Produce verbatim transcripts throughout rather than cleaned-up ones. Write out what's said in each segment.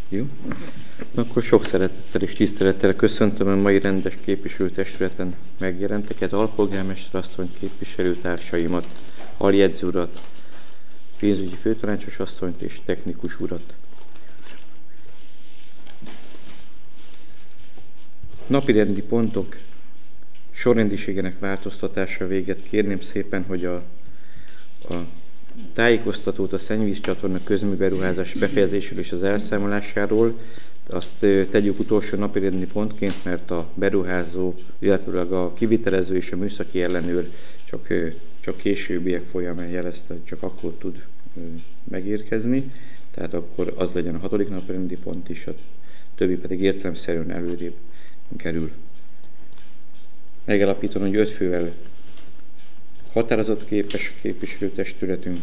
Jó. Akkor sok szeretettel és tisztelettel köszöntöm a mai rendes képviselőtestületen megjelenteket, alpolgármester asszonyt, képviselőtársaimat, aljegyző urat, pénzügyi főtanácsos asszonyt és technikus urat. Napirendi pontok sorrendiségének változtatása véget kérném szépen, hogy a, a tájékoztatót a szennyvízcsatorna közműberuházás befejezéséről és az elszámolásáról azt tegyük utolsó napirendi pontként, mert a beruházó, illetve a kivitelező és a műszaki ellenőr csak, csak későbbiek folyamán jelezte, hogy csak akkor tud megérkezni, tehát akkor az legyen a hatodik napirendi pont is, a többi pedig értelemszerűen előrébb kerül. Megállapítom, hogy öt fővel határozott képes képviselőtestületünk,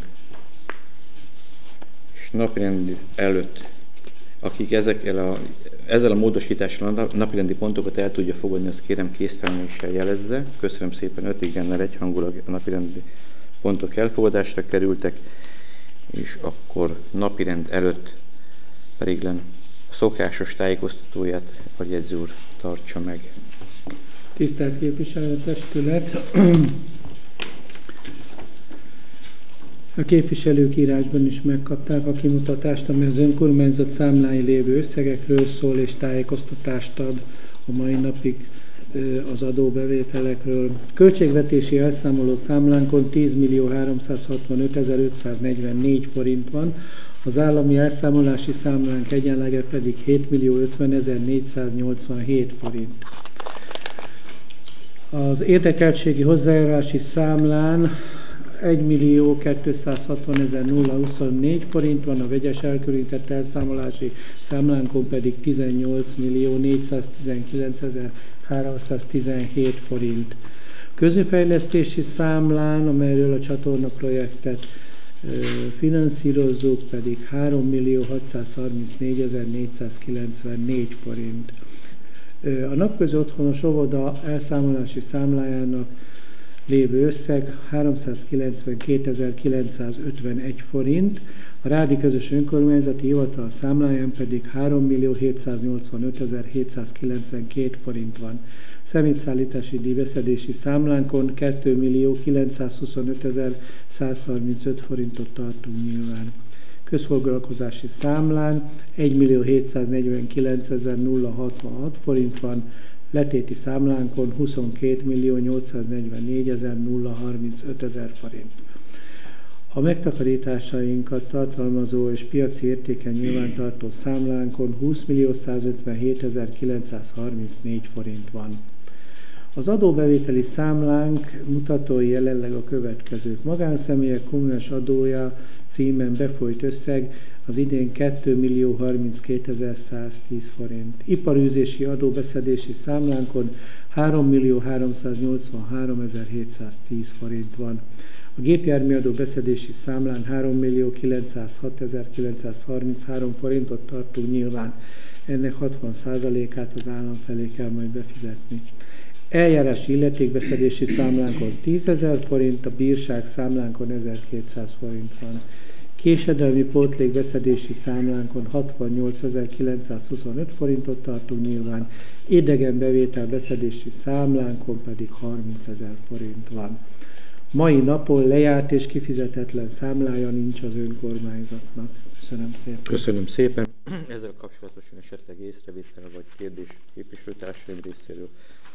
és napirend előtt, akik ezekkel a, ezzel a módosítással a napirendi pontokat el tudja fogadni, azt kérem készfelemeléssel jelezze. Köszönöm szépen, öt igennel egyhangulag a napirendi pontok elfogadásra kerültek, és akkor napirend előtt pedig len a szokásos tájékoztatóját a jegyző úr tartsa meg. Tisztelt képviselőtestület! A képviselők írásban is megkapták a kimutatást, ami az önkormányzat számláin lévő összegekről szól és tájékoztatást ad a mai napig az adóbevételekről. Költségvetési elszámoló számlánkon tízmillió háromszázhatvanötezer-ötszáznegyvennégy forint van, az állami elszámolási számlánk egyenlege pedig hétmillió ötvenezer-négyszáznyolcvanhét forint. Az érdekeltségi hozzájárulási számlán egymillió kétszázhatvanezer-huszonnégy forint van, a vegyes elkülönített elszámolási számlánkon pedig tizennyolcmillió négyszáztizenkilencezer-háromszáztizenhét forint. Közműfejlesztési számlán, amelyről a csatorna projektet ö, finanszírozzuk, pedig hárommillió hatszázharmincnégyezer-négyszázkilencvennégy forint. Ö, a napközi otthonos óvoda elszámolási számlájának lévő összeg háromszázkilencvenkétezer-kilencszázötvenegy forint, a Rádi Közös Önkormányzati Hivatal számláján pedig hárommillió hétszáznyolcvanötezer-hétszázkilencvenkét forint van. Szemétszállítási díjbeszedési számlánkon kétmillió kilencszázhuszonötezer-százharmincöt forintot tartunk nyilván. Közfoglalkozási számlán egymillió hétszáznegyvenkilencezer-hatvanhat forint van, letéti számlánkon huszonkétmillió nyolcszáznegyvennégyezer-harmincöt forint. A megtakarításainkat tartalmazó és piaci értéken nyilvántartó számlánkon húszmillió százötvenhétezer-kilencszázharmincnégy forint van. Az adóbevételi számlánk mutatói jelenleg a következők. Magánszemélyek kommunális adója címen befolyt összeg az idén kétmillió harminckétezer-száztíz forint. Iparűzési adóbeszedési számlánkon hárommillió háromszáznyolcvanháromezer-hétszáztíz forint van. A gépjárműadó beszedési számlán hárommillió kilencszázhatezer-kilencszázharminchárom forintot tartunk nyilván. Ennek hatvan százalékát az állam felé kell majd befizetni. Eljárási illetékbeszedési számlánkon tízezer forint, a bírság számlánkon ezerkétszáz forint van. Késedelmi pótlékbeszedési számlánkon hatvannyolcezer-kilencszázhuszonöt forintot tartunk nyilván, idegen bevétel beszedési számlánkon pedig harmincezer forint van. Mai napon lejárt és kifizetetlen számlája nincs az önkormányzatnak. Köszönöm szépen. Köszönöm szépen. Ezzel kapcsolatosan esetleg észrevétel vagy kérdés képviselőtársaim részéről.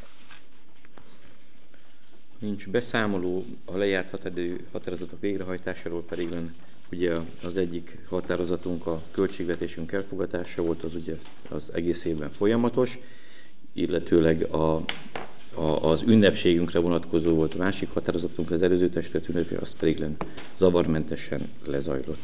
Nincs beszámoló, a lejárt határidő határozatok végrehajtásáról pedig ugye az egyik határozatunk a költségvetésünk elfogadása volt, az ugye az egész évben folyamatos, illetőleg a, a, az ünnepségünkre vonatkozó volt a másik határozatunk, az előző testület ünnepé, az pedig zavarmentesen lezajlott.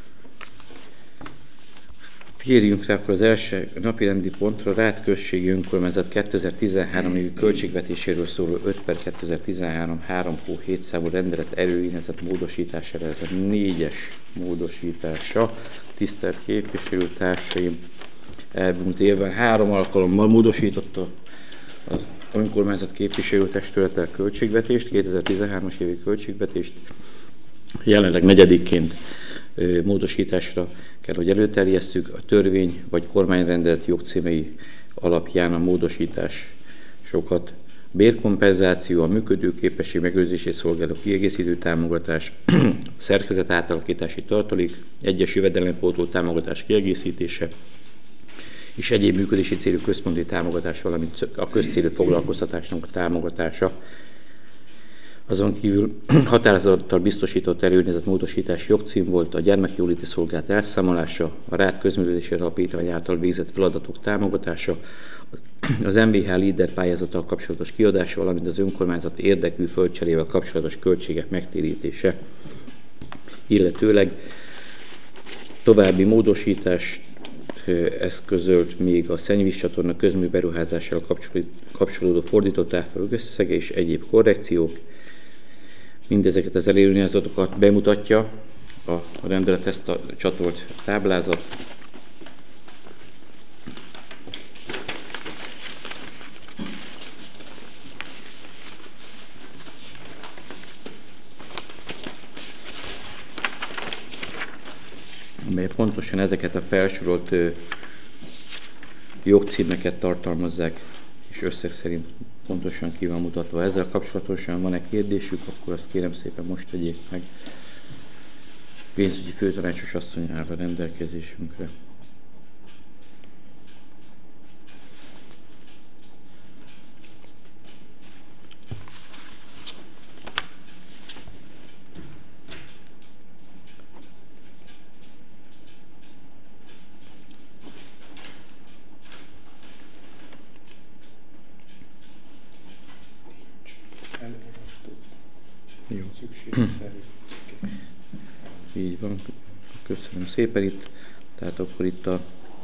Térjünk rá akkor az első napirendi pontra, Rád községi önkormányzat kétezer-tizenhárom évi költségvetéséről szóló öt per kétezer-tizenhárom három hó hét számú rendelet előirányzat módosítására, ez a négyes módosítása. Tisztelt képviselőtársaim, elmúlt évben három alkalommal módosította az önkormányzat képviselőtestülete költségvetést, kétezer-tizenhármas évi költségvetést, jelenleg negyedikként módosításra kell, hogy előterjesszük, a törvény vagy kormányrendelet jogcímei alapján a módosításokat: bérkompenzáció, a működőképesség megőrzését szolgáló kiegészítő támogatás, szerkezet átalakítási tartalék, egyes jövedelempótló támogatás kiegészítése, és egyéb működési célú központi támogatás, valamint a közcélú foglalkoztatásnak a támogatása. Azon kívül határozattal biztosított előnyezett módosítás jogcím volt a gyermekjóléti szolgálat elszámolása, a Rád közművelési alapítvány által végzett feladatok támogatása, az em vé há Leader pályázattal kapcsolatos kiadása, valamint az önkormányzat érdekű földcserével kapcsolatos költségek megtérítése. Illetőleg további módosítást eszközölt még a szennyvízcsatorna közműberuházással kapcsolódó fordított áfa összege és egyéb korrekciók. Mindezeket az előirányzatokat bemutatja a rendelethez csatolt táblázat. Amely pontosan ezeket a felsorolt jogcímeket tartalmazzák, és összeg szerint pontosan ki van mutatva. Ezzel kapcsolatosan van-e kérdésük, akkor azt kérem szépen most tegyék meg. Pénzügyi főtanácsos asszony áll a rendelkezésünkre. Jó. Így van, köszönöm szépen itt. Tehát akkor itt a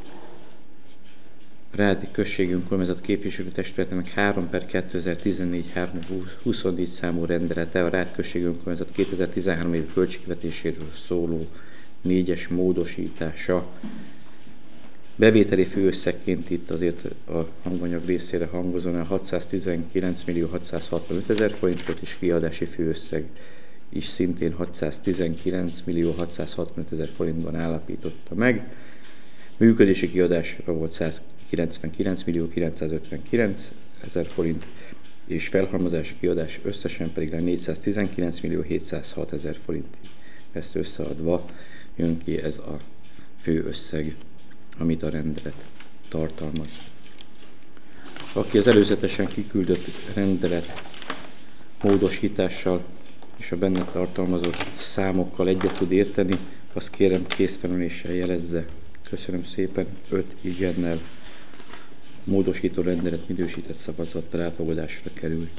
Rádi Községi Önkormányzat Képviselőtestületének három per kétezer-tizennégy három huszonnégy számú rendelete a Rád Községi Önkormányzat kétezer-tizenhárom évi költségvetéséről szóló négyes módosítása. Bevételi főösszegként itt azért a hanganyag részére hangozóan a hatszáztizenkilenc millió hatszázhatvanöt ezer forintot, és kiadási főösszeg is szintén hatszáztizenkilenc millió hatszázhatvanöt ezer forintban állapította meg. Működési kiadásra volt százkilencvenkilenc millió kilencszázötvenkilenc ezer forint, és felhalmozási kiadás összesen pedig négyszáztizenkilenc millió hétszázhat ezer forint. Ezt összeadva jön ki ez a főösszeg, amit a rendelet tartalmaz. Aki az előzetesen kiküldött rendelet módosítással és a benne tartalmazott számokkal egyet tud érteni, azt kérem kézfelemeléssel jelezze. Köszönöm szépen, öt igennel módosító rendelet minősített szavazattal elfogadásra került.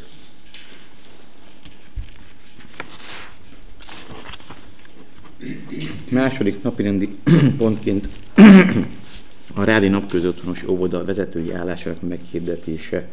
Második napirendi pontként a Rádi Napközotthonos óvoda vezetői állásának meghirdetése.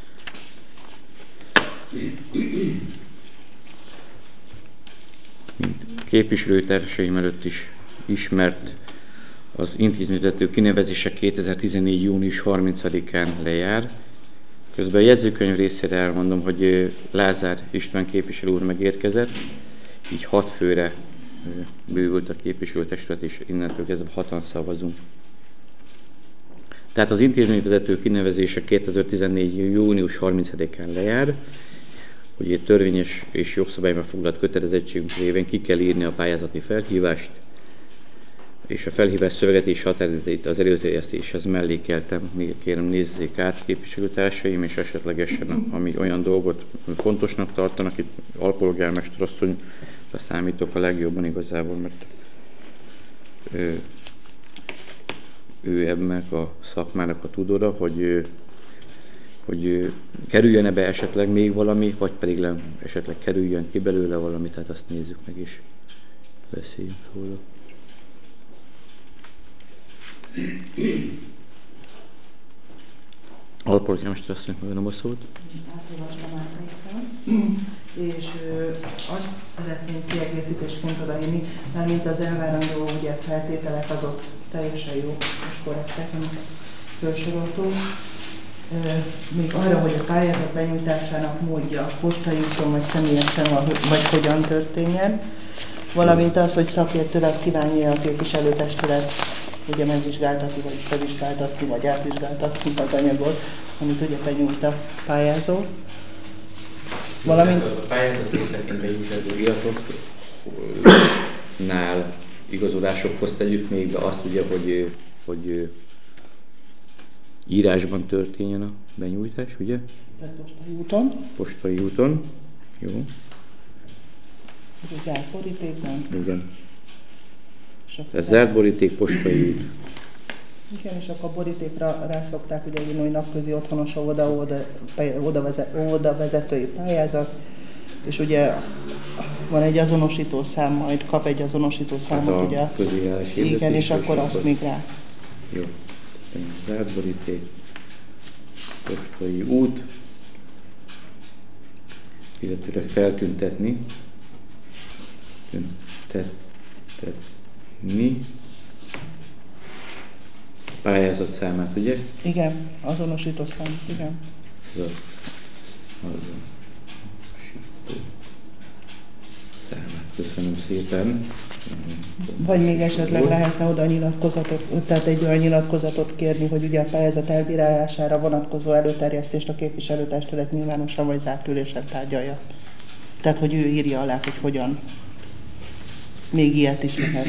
Mint képviselőtársaim előtt is ismert, az intézményvezető kinevezése kétezer-tizennégy június harmincadikán lejár. Közben a jegyzőkönyv részére elmondom, hogy Lázár István képviselő úr megérkezett, így hat főre bővült a képviselőtestület, és innentől kezdve hatan szavazunk. Tehát az intézményvezető kinevezése kétezer-tizennégy június harmincadikán lejár, hogy egy törvényes és jogszabályban foglalt kötelezettségünk révén ki kell írni a pályázati felhívást, és a felhívás szöveget és határidejét az előterjesztéshez mellékeltem. Kérem, nézzék át képviselőtársaim, és esetlegesen, ami olyan dolgot fontosnak tartanak, itt alpolgármester asszonyra számítok a legjobban igazából, mert ő, ő ennek a szakmának a tudóra, hogy, hogy kerüljön-e be esetleg még valami, vagy pedig le, esetleg kerüljön ki belőle valami, tehát azt nézzük meg, és beszéljünk róla. Alpolgármester asszony, megadom a szót. Átolvastam át részben, és ö, azt szeretném kiegészítésként odaírni, mert mint az elvárandó ugye, feltételek azok teljesen jó és korrektek, amit felsoroltunk. Még arra, hogy a pályázat benyújtásának módja postai úton vagy személyesen, vagy hogyan történjen. Valamint az, hogy szakértőleg kívánja a képviselőtestület ugye megvizsgáltatni, vagy bevizsgáltatni, vagy átvizsgáltatni az anyagot, amit ugye benyújt a pályázó. Valamint... A pályázat részeként benyújtandó iratoknál igazolásokhoz tegyük még be azt ugye, hogy, hogy írásban történjen a benyújtás, ugye? Postai úton. Postai úton. Jó. Zárt borítékban. Igen. Tehát zárt boríték, postai út. Igen, és akkor a borítékra rászokták ugye írni, hogy napközi otthonos óvoda, óvoda, óvoda, vezet, óvoda vezetői pályázat, és ugye van egy azonosító szám, majd kap egy azonosító számot, hát ugye. Közéjárás igen, és akkor azt még rá. Jó. Zárt boríték, postai út, illetőleg feltüntetni, tüntetni, pályázat számát, ugye? Igen, azonosító szám, igen. Az azonosító számát. Köszönöm szépen. Vagy még esetleg lehetne oda nyilatkozatot, tehát egy olyan nyilatkozatot kérni, hogy ugye a pályázat elbírálására vonatkozó előterjesztést a képviselőtestület nyilvánosan vagy zárt ülésen tárgyalja. Tehát, hogy ő írja alá, hogy hogyan. Még ilyet is lehet.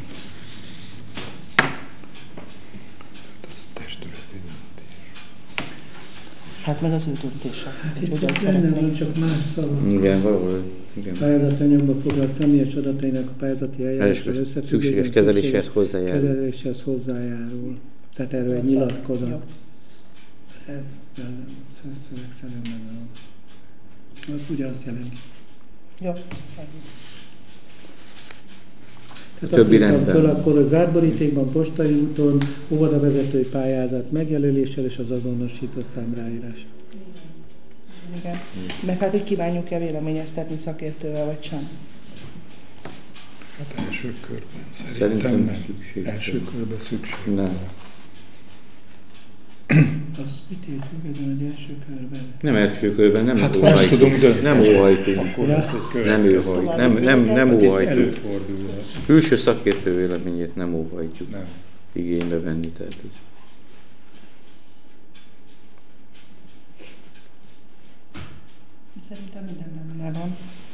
Hát meg az ő döntése. Hát itt ugyan benne van, csak más szava. Igen, valahol. Igen. Pályázatanyagban foglalt személyes adatainak a pályázati eljárással összefüggésben szükséges kezeléshez hozzájárul. Kezeléshez hozzájárul. Tehát erről egy nyilatkozat. Ez szöveg szerint benne van. Az ugye azt jelenti. Jó. Tehát azt írtam föl, akkor a zárt borítékban, postai úton, óvodavezetői pályázat megjelöléssel és az azonosító szám ráírása. Igen. Meg hát, hogy kívánjuk-e véleményeztetni szakértővel, vagy sem? Hát első körben szerintem, szerintem nem. Szükség. Első körben szükség. Nem. Azt mit értjük ezen, hogy első körben? Nem első körben, nem hát ha ezt tudunk dönteni. Nem óhajtunk. Akkor ez egy Nem óhajtunk. Nem, nem, nem hát óhajtunk. Előfordul az. Külső szakértő véleményét nem óhajtjuk Nem. igénybe venni. Tehát ez. Szerintem minden nem van.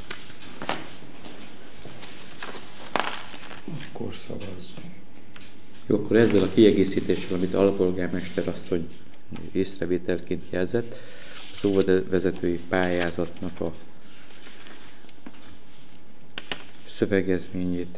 Akkor szavazzunk. Jó, akkor ezzel a kiegészítéssel, amit alpolgármester asszony észrevételként jelzett, az óvodavezetői pályázatnak a szövegezményét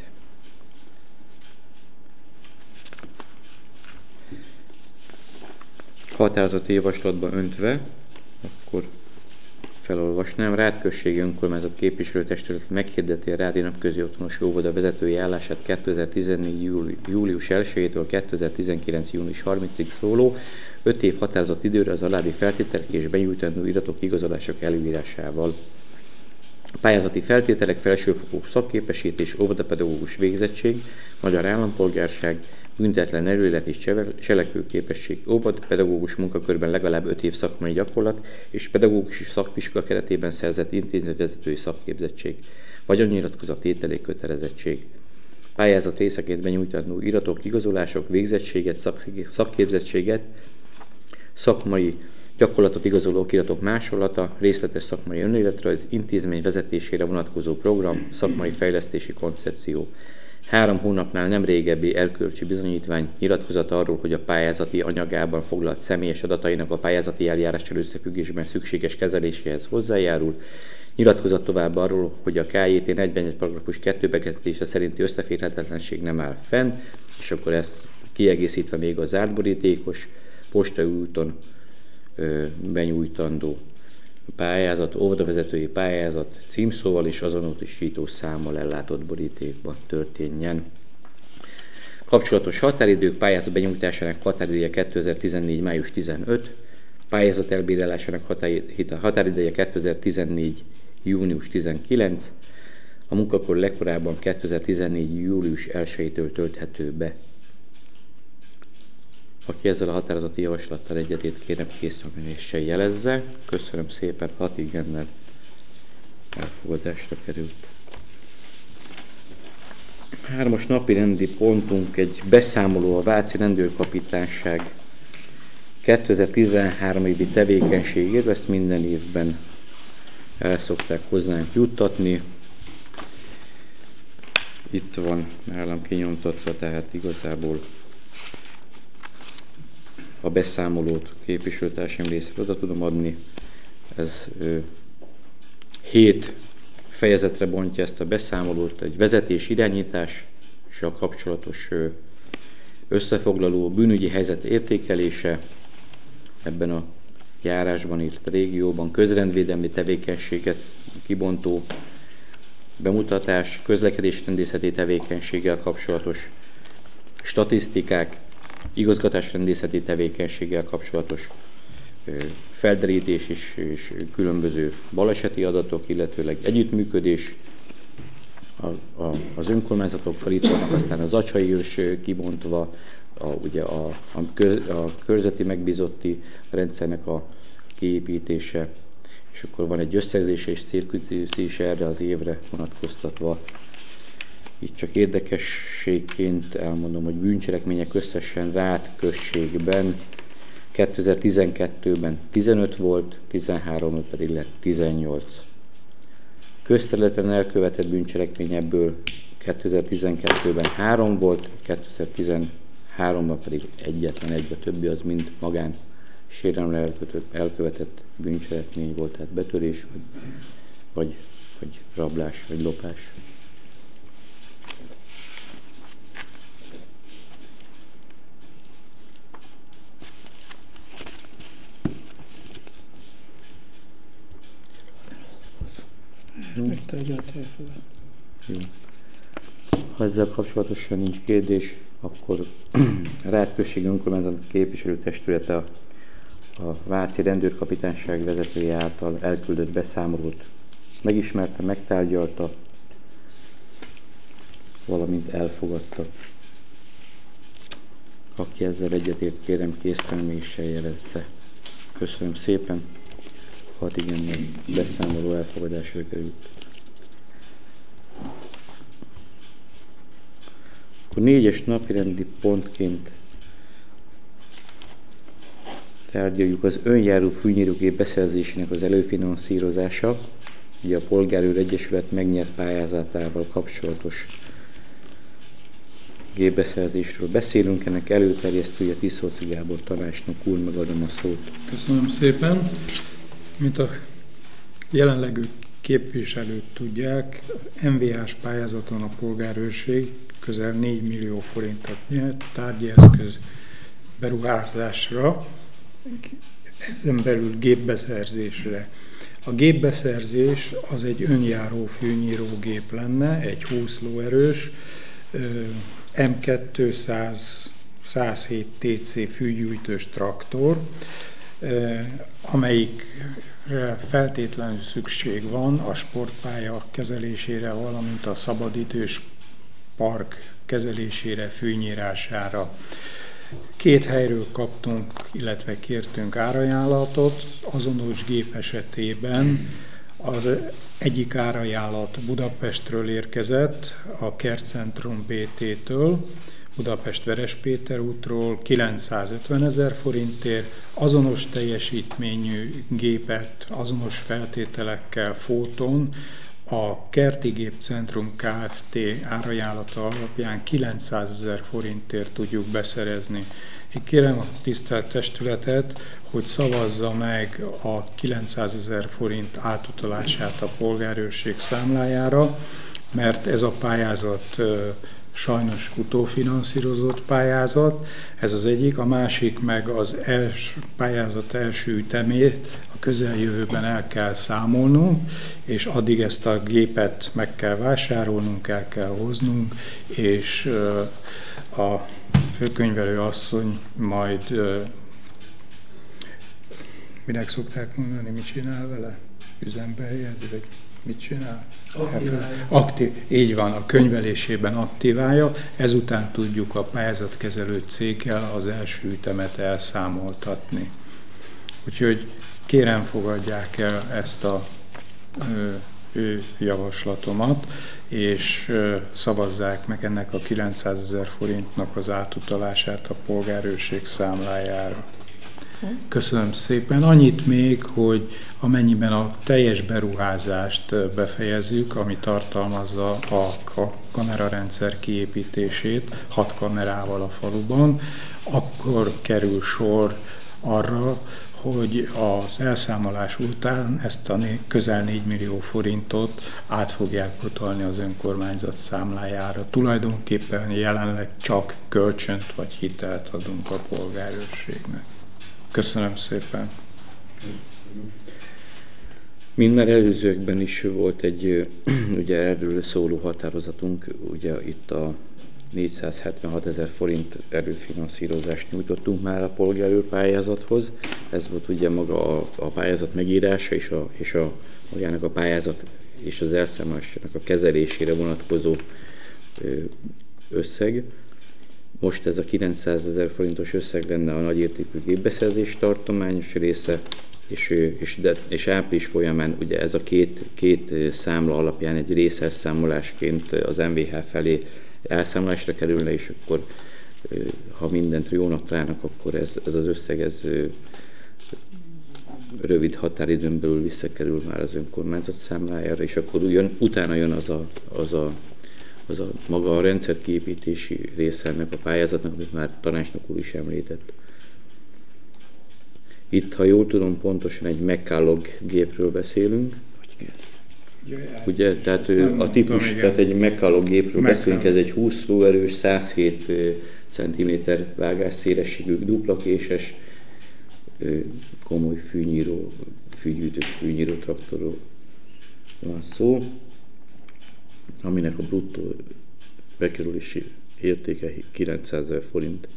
határozati javaslatba öntve, akkor felolvasnám. Rád községi önkormányzat képviselőtestület meghirdeti a Rádi napközi otthonos óvoda vezetői állását kétezer-tizennégy. július elsejétől kétezer-tizenkilenc. június harmincadikáig szóló öt év határozott időre az alábbi feltételek és benyújtandó iratok igazolások előírásával. A pályázati feltételek felsőfokú szakképesítés, óvodapedagógus végzettség, magyar állampolgárság, büntetlen erőlet és cselekvőképesség, óvodapedagógus munkakörben legalább öt év szakmai gyakorlat és pedagógusi szakvizsga keretében szerzett intézményvezetői szakképzettség, vagyonnyilatkozat tételi kötelezettség. Pályázat részeként benyújtandó iratok, igazolások, végzettséget, szakképzettséget, szakmai gyakorlatot igazoló okiratok másolata, részletes szakmai önéletrajz, intézmény vezetésére vonatkozó program, szakmai fejlesztési koncepció. Három hónapnál nem régebbi erkölcsi bizonyítvány, nyilatkozat arról, hogy a pályázati anyagában foglalt személyes adatainak a pályázati eljárással összefüggésben szükséges kezeléséhez hozzájárul, nyilatkozat tovább arról, hogy a K J T negyvenegy paragrafus kettő bekezdése szerinti összeférhetetlenség nem áll fenn, és akkor ezt kiegészítve még a zárt borítékos, postai úton ö, benyújtandó pályázat, óvodavezetői pályázat címszóval és azonosító számmal ellátott borítékban történjen. Kapcsolatos határidők: pályázat benyújtásának határideje kétezer-tizennégy. május tizenötödike, pályázat elbírálásának határideje kétezer-tizennégy. június tizenkilencedike, a munkakor legkorábban kétezer-tizennégy. július elsejétől tölthető be. Aki ezzel a határozati javaslattal egyetért, kérem késznyomítással jelezze. Köszönöm szépen, hat igennel elfogadásra került. Hármas napi rendi pontunk egy beszámoló a Váci Rendőrkapitányság kétezer-tizenhárom évi tevékenységéről, ezt minden évben el szokták hozzánk juttatni. Itt van nálam kinyomtatva, tehát igazából a beszámolót képviselőtársaim részéről oda tudom adni. Ez ö, hét fejezetre bontja ezt a beszámolót, egy vezetés irányítás és a kapcsolatos ö, összefoglaló, bűnügyi helyzet értékelése ebben a járásban, illetve régióban, közrendvédelmi tevékenységet kibontó bemutatás, közlekedésrendészeti tevékenységgel kapcsolatos statisztikák, igazgatásrendészeti tevékenységgel kapcsolatos felderítés és, és különböző baleseti adatok, illetőleg együttműködés a, a, az önkormányzatokkal, itt vannak aztán az acsai ős kibontva, a, ugye a, a, köz, a körzeti megbízotti rendszernek a kiépítése, és akkor van egy összegzése és célkitűzés erre az évre vonatkoztatva. Itt csak érdekességként elmondom, hogy bűncselekmények összesen Rád községben kétezer-tizenkettőben tizenöt volt, tizenháromban pedig lett tizennyolc. Közterületen elkövetett bűncselekmény ebből kétezer-tizenkettőben három volt, kétezer-tizenháromban pedig egyetlen egy, a többi az mind magán sérelemmel elkövetett bűncselekmény volt, tehát betörés, vagy, vagy, vagy rablás, vagy lopás. Jó. Ha ezzel kapcsolatosan nincs kérdés, akkor Rád községi önkormányzat képviselőtestülete a, a Váci Rendőrkapitányság vezetője által elküldött beszámolót megismerte, megtárgyalta, valamint elfogadta. Aki ezzel egyetért, kérem készfelméssel jelezze. Köszönöm szépen. Hat igen, beszámoló elfogadásra került. Akkor négyes napirendi pontként tárgyaljuk az önjáró fűnyírógép beszerzésének az előfinanszírozása, ugye a Polgárőr Egyesület megnyert pályázatával kapcsolatos gépbeszerzésről beszélünk, ennek előterjesztője Tiszolci Gábor tanácsnok úr, megadom a szót. Köszönöm szépen. Mint a jelenlegű képviselők tudják, em vé á-s pályázaton a polgárőrség közel négy millió forintot nyert tárgyi eszköz beruházásra, ezen belül gépbeszerzésre. A gépbeszerzés az egy önjáró fűnyírógép lenne, egy húsz lóerős em kétszáz száz hét té cé fűgyújtós traktor, amelyikre feltétlenül szükség van a sportpálya kezelésére, valamint a szabadidős park kezelésére, fűnyírására. Két helyről kaptunk, illetve kértünk árajánlatot. Azonos gép esetében az egyik árajánlat Budapestről érkezett, a Kertcentrum bé té-től, Budapest Verespéter útról kilencszázötvenezer forintért, azonos teljesítményű gépet, azonos feltételekkel Fóton a Kerti Gép Centrum Kft. Árajánlata alapján kilencszázezer forintért tudjuk beszerezni. Én kérem a tisztelt testületet, hogy szavazza meg a kilencszázezer forint átutalását a polgárőrség számlájára, mert ez a pályázat sajnos utófinanszírozott pályázat, ez az egyik, a másik meg az els, pályázat első ütemét a közeljövőben el kell számolnunk, és addig ezt a gépet meg kell vásárolnunk, el kell hoznunk, és a főkönyvelő asszony majd, minek szokták mondani, mit csinál vele? Üzembe helyezi, vagy mit csinál? Aktív, így van, a könyvelésében aktiválja, ezután tudjuk a pályázatkezelő céggel az első ütemet elszámoltatni. Úgyhogy kérem, fogadják el ezt a ő, ő javaslatomat, és szavazzák meg ennek a kilencszázezer forintnak az átutalását a polgárőrség számlájára. Köszönöm szépen. Annyit még, hogy amennyiben a teljes beruházást befejezzük, ami tartalmazza a kamerarendszer kiépítését hat kamerával a faluban, akkor kerül sor arra, hogy az elszámolás után ezt a közel négy millió forintot át fogják utalni az önkormányzat számlájára. Tulajdonképpen jelenleg csak kölcsönt vagy hitelt adunk a polgárőrségnek. Köszönöm szépen. Mint már előzőkben is volt egy ugye erről szóló határozatunk, ugye itt a négyszázhetvenhat ezer forint előfinanszírozást nyújtottunk már a polgárőr pályázathoz. Ez volt ugye maga a, a pályázat megírása és, a, és a, magának a pályázat és az elszámolásnak a kezelésére vonatkozó összeg. Most ez a kilencszázezer forintos összeg lenne a nagyértékű gépbeszerzés tartományos része, és, és, de, és április folyamán ugye ez a két, két számla alapján egy részelszámolásként az em vé há felé elszámolásra kerülne, és akkor ha mindent jónak találnak, akkor ez, ez az összeg ez rövid határidőn belül visszakerül már az önkormányzat számlájára, és akkor ugyan, utána jön az a, az a az a maga a rendszerkiépítési része ennek a pályázatnak, amit már tanácsnok úr is említett. Itt, ha jól tudom, pontosan egy McCallog gépről beszélünk. Ugye, tehát a típus, tehát egy McCallog gépről beszélünk, ez egy húsz lóerős, száz hét centiméter vágásszélességű, duplakéses, komoly fűnyíró, fűgyűjtő fűnyíró traktorról van szó, aminek a bruttó bekerülési értéke kilencszázezer forint.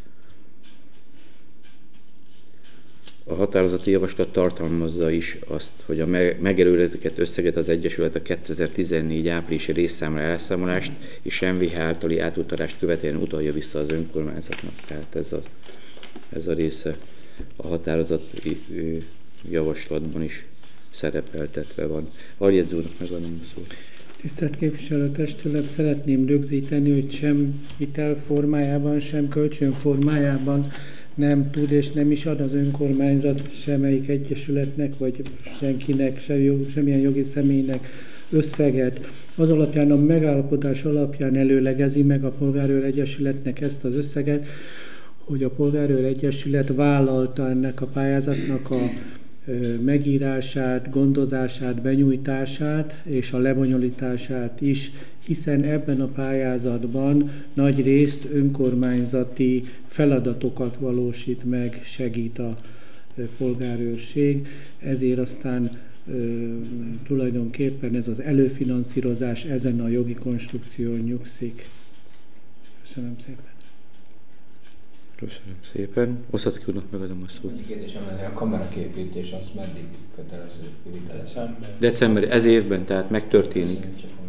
A határozati javaslat tartalmazza is azt, hogy a megelőlegezett összeget az Egyesület a kétezer-tizennégy áprilisi részszámla elszámolást és em vé há általi átutalást követően utalja vissza az önkormányzatnak. Tehát ez a, ez a része a határozati javaslatban is szerepeltetve van. Aljegyző úrnak megadom a szót. Tisztelt képviselőtestület, szeretném rögzíteni, hogy sem hitel formájában, sem kölcsön formájában nem tud és nem is ad az önkormányzat semmelyik egyesületnek, vagy senkinek, sem jog, semmilyen jogi személynek összeget. Az alapján, a megállapodás alapján előlegezi meg a Polgárőr Egyesületnek ezt az összeget, hogy a Polgárőr Egyesület vállalta ennek a pályázatnak a megírását, gondozását, benyújtását és a lebonyolítását is, hiszen ebben a pályázatban nagy részt önkormányzati feladatokat valósít meg, segít a polgárőrség, ezért aztán e, tulajdonképpen ez az előfinanszírozás ezen a jogi konstrukción nyugszik. Köszönöm szépen. Köszönöm szépen. Oszadzki úrnak megadom a szót. Egy kérdésem lenne, a kameraképítés az meddig kötelező? December. December, ez évben, tehát megtörténik.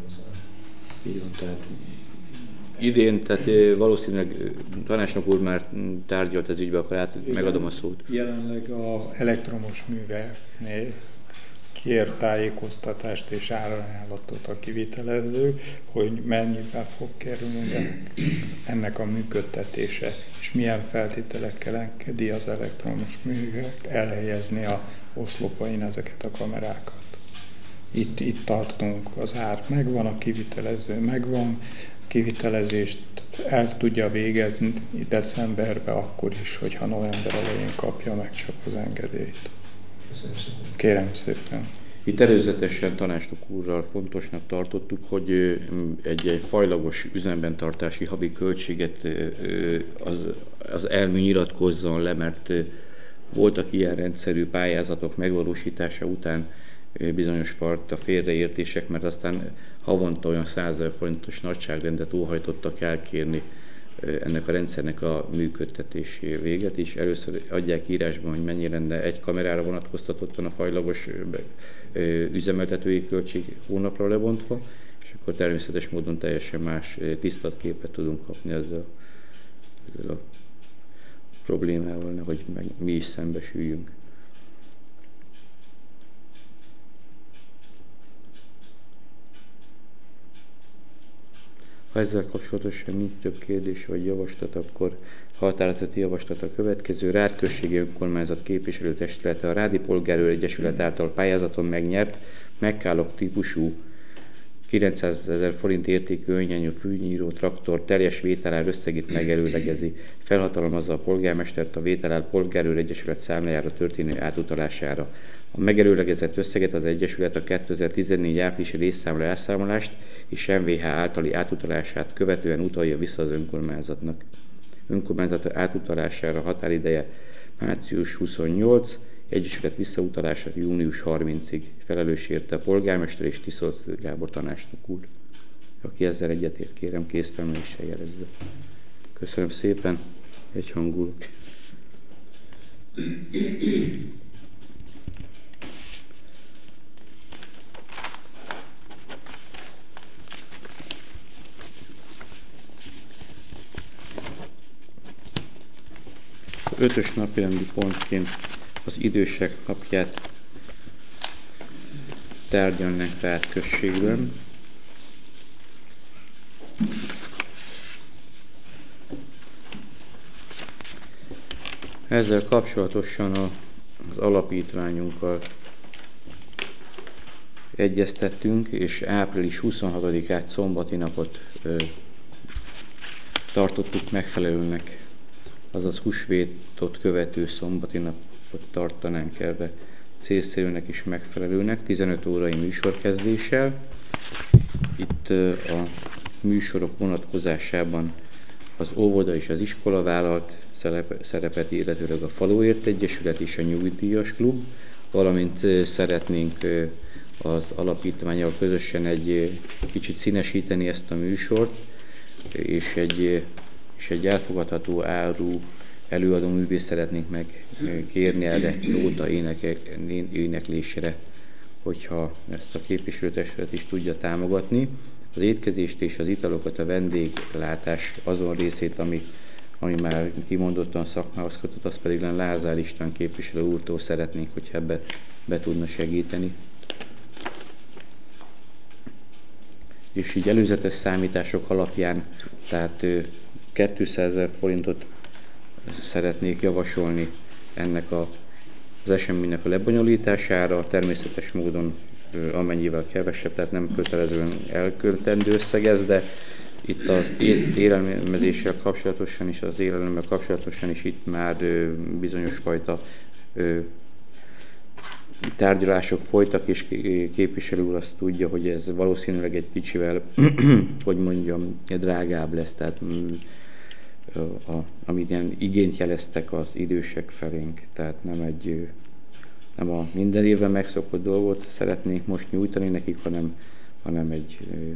Így van, tehát idén, tehát valószínűleg tanácsnok úr már tárgyalt ez ügybe, akkor át megadom a szót. Jelenleg az elektromos műveknél kér tájékoztatást és árajánlatot a kivitelező, hogy mennyiben fog kerülni ennek a működtetése, és milyen feltételekkel engedi az elektromos művek elhelyezni a oszlopain ezeket a kamerákat. Itt, itt tartunk, az ár megvan, a kivitelező megvan, kivitelezést el tudja végezni decemberben akkor is, hogyha november elején kapja meg csak az engedélyt. Kérem szépen. Itt előzetesen tanácsnok úrral fontosnak tartottuk, hogy egy, egy fajlagos üzemben tartási havi költséget az, az elmű nyilatkozzon le, mert voltak ilyen rendszerű pályázatok megvalósítása után bizonyos fajta félreértések, mert aztán havonta olyan százezer forintos nagyságrendet óhajtottak elkérni ennek a rendszernek a működtetési véget is. Először adják írásban, hogy mennyi lenne egy kamerára vonatkoztatottan a fajlagos üzemeltetői költség hónapra lebontva, és akkor természetes módon teljesen más tiszta képet tudunk kapni ezzel, ezzel a problémával, hogy meg mi is szembesüljünk. Ha ezzel kapcsolatosan nincs több kérdés vagy javaslat, akkor határozati javaslat a következő. Rád községi önkormányzat képviselőtestülete a Rádi Polgárőr Egyesület által pályázaton megnyert megkálok típusú kilencszázezer forint értékű önjányú fűnyíró traktor teljes vételár összegét megelőlegezi. Felhatalmazza a polgármestert a vételár Polgárőr Egyesület számlájára történő átutalására. A megelőlegezett összeget az Egyesület a kétezer-tizennégy áprilisi részszámla elszámolást és em vé há általi átutalását követően utalja vissza az önkormányzatnak. Önkormányzat átutalására határideje március huszonnyolc, Egyesület visszautalása június harmincig. Felelős érte a polgármester és Tiszolc Gábor tanácsnok úr. Aki ezzel egyetért, kérem kézfelemeléssel jelezze. Köszönöm szépen, egyhangúak. Ötös napirendi pontként az idősek napját tárgyalnánk Várt községben. Ezzel kapcsolatosan a, az alapítványunkkal egyeztettünk, és április huszonhatodikát szombati napot ö, tartottuk megfelelőnek, azaz húsvétot követő szombati napot tartanánk erre célszerűnek és megfelelőnek, tizenöt órai műsorkezdéssel. Itt a műsorok vonatkozásában az óvoda és az iskola vállalt szerepet, illetőleg a Faluért Egyesület és a Nyugdíjas Klub, valamint szeretnénk az alapítvánnyal közösen egy kicsit színesíteni ezt a műsort, és egy, és egy elfogadható áru előadó művész szeretnénk megkérni erre Lóta éneklésére, hogyha ezt a képviselőtestület is tudja támogatni. Az étkezést és az italokat, a vendéglátás azon részét, ami, ami már kimondottan szakmához kötött, az pedig Lázár István képviselő úrtól szeretnénk, hogyha ebbe be tudna segíteni. És így előzetes számítások alapján, tehát kétszázezer forintot szeretnék javasolni ennek a, az eseménynek a lebonyolítására, természetes módon amennyivel kevesebb, tehát nem kötelezően elköltendő összeg ez, de itt az élelmezéssel kapcsolatosan és az élelemmel kapcsolatosan is itt már bizonyos fajta tárgyalások folytak, és képviselő úr azt tudja, hogy ez valószínűleg egy kicsivel, hogy mondjam, drágább lesz, tehát a, amit ilyen igényt jeleztek az idősek felénk, tehát nem egy nem a minden évben megszokott dolgot szeretnénk most nyújtani nekik, hanem, hanem egy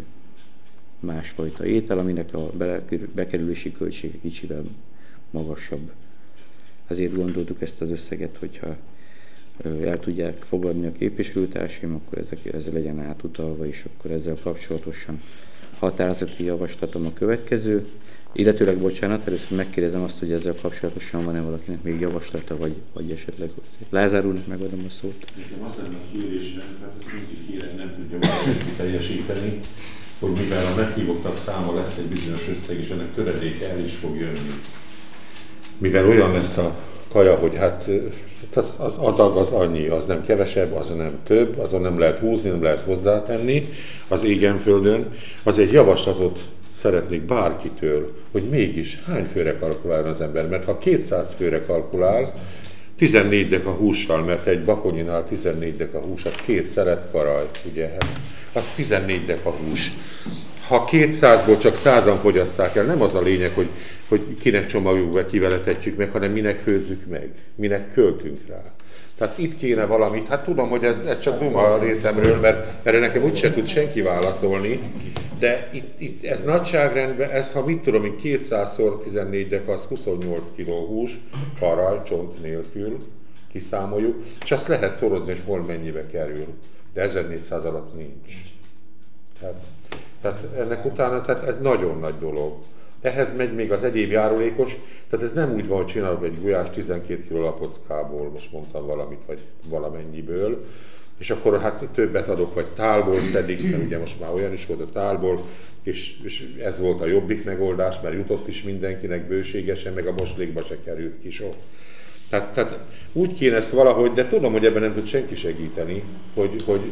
másfajta étel, aminek a bekerülési költsége kicsivel magasabb. Azért gondoltuk ezt az összeget, hogyha el tudják fogadni a képviselőtársaim, akkor ezek, ez legyen átutalva, és akkor ezzel kapcsolatosan határozati javaslatom a következő. Illetőleg, bocsánat, először megkérdezem azt, hogy ezzel kapcsolatosan van-e valakinek még javaslata, vagy, vagy esetleg Lázár úrnak megadom a szót. Nekem azt lenne a kérésem, tehát ezt mindig kérem, nem tudja senki teljesíteni, hogy mivel a meghívottak száma lesz egy bizonyos összeg, és ennek töredéke el is fog jönni. Mivel olyan lesz a kaja, hogy hát az, az adag az annyi, az nem kevesebb, az nem több, azon nem lehet húzni, nem lehet hozzátenni az égen-földön, az egy javaslatot szeretnék bárkitől, hogy mégis hány főre kalkulál az ember, mert ha kétszáz főre kalkulál, tizennégy deka hússal, mert egy bakonyinál tizennégy deka hús, az két szeletkaraj, ugye, hát, az tizennégy deka hús. Ha kétszázból csak százan fogyasszák el, nem az a lényeg, hogy, hogy kinek csomagjuk be, kivel etetjük meg, hanem minek főzzük meg, minek költünk rá. Tehát itt kéne valamit, hát tudom, hogy ez, ez csak duma a részemről, mert erre nekem úgyse tud senki válaszolni, de itt, itt ez nagyságrendben, ez ha mit tudom, hogy kétszázszor tizennégy deka, az huszonnyolc kiló hús, karaj, csont nélkül, kiszámoljuk, és azt lehet szorozni, hogy hol mennyibe kerül, de ezernégyszáz alatt nincs. Tehát, tehát ennek utána, tehát ez nagyon nagy dolog. Ehhez megy még az egyéb járulékos, tehát ez nem úgy van, hogy csinálok egy gulyás tizenkét kiló lapockából, most mondtam valamit, vagy valamennyiből, és akkor hát többet adok, vagy tálból szedik, mert ugye most már olyan is volt a tálból, és, és ez volt a jobbik megoldás, mert jutott is mindenkinek bőségesen, meg a moslékba se került ki sok. Tehát, tehát úgy kéne ezt valahogy, de tudom, hogy ebben nem tud senki segíteni, hogy, hogy,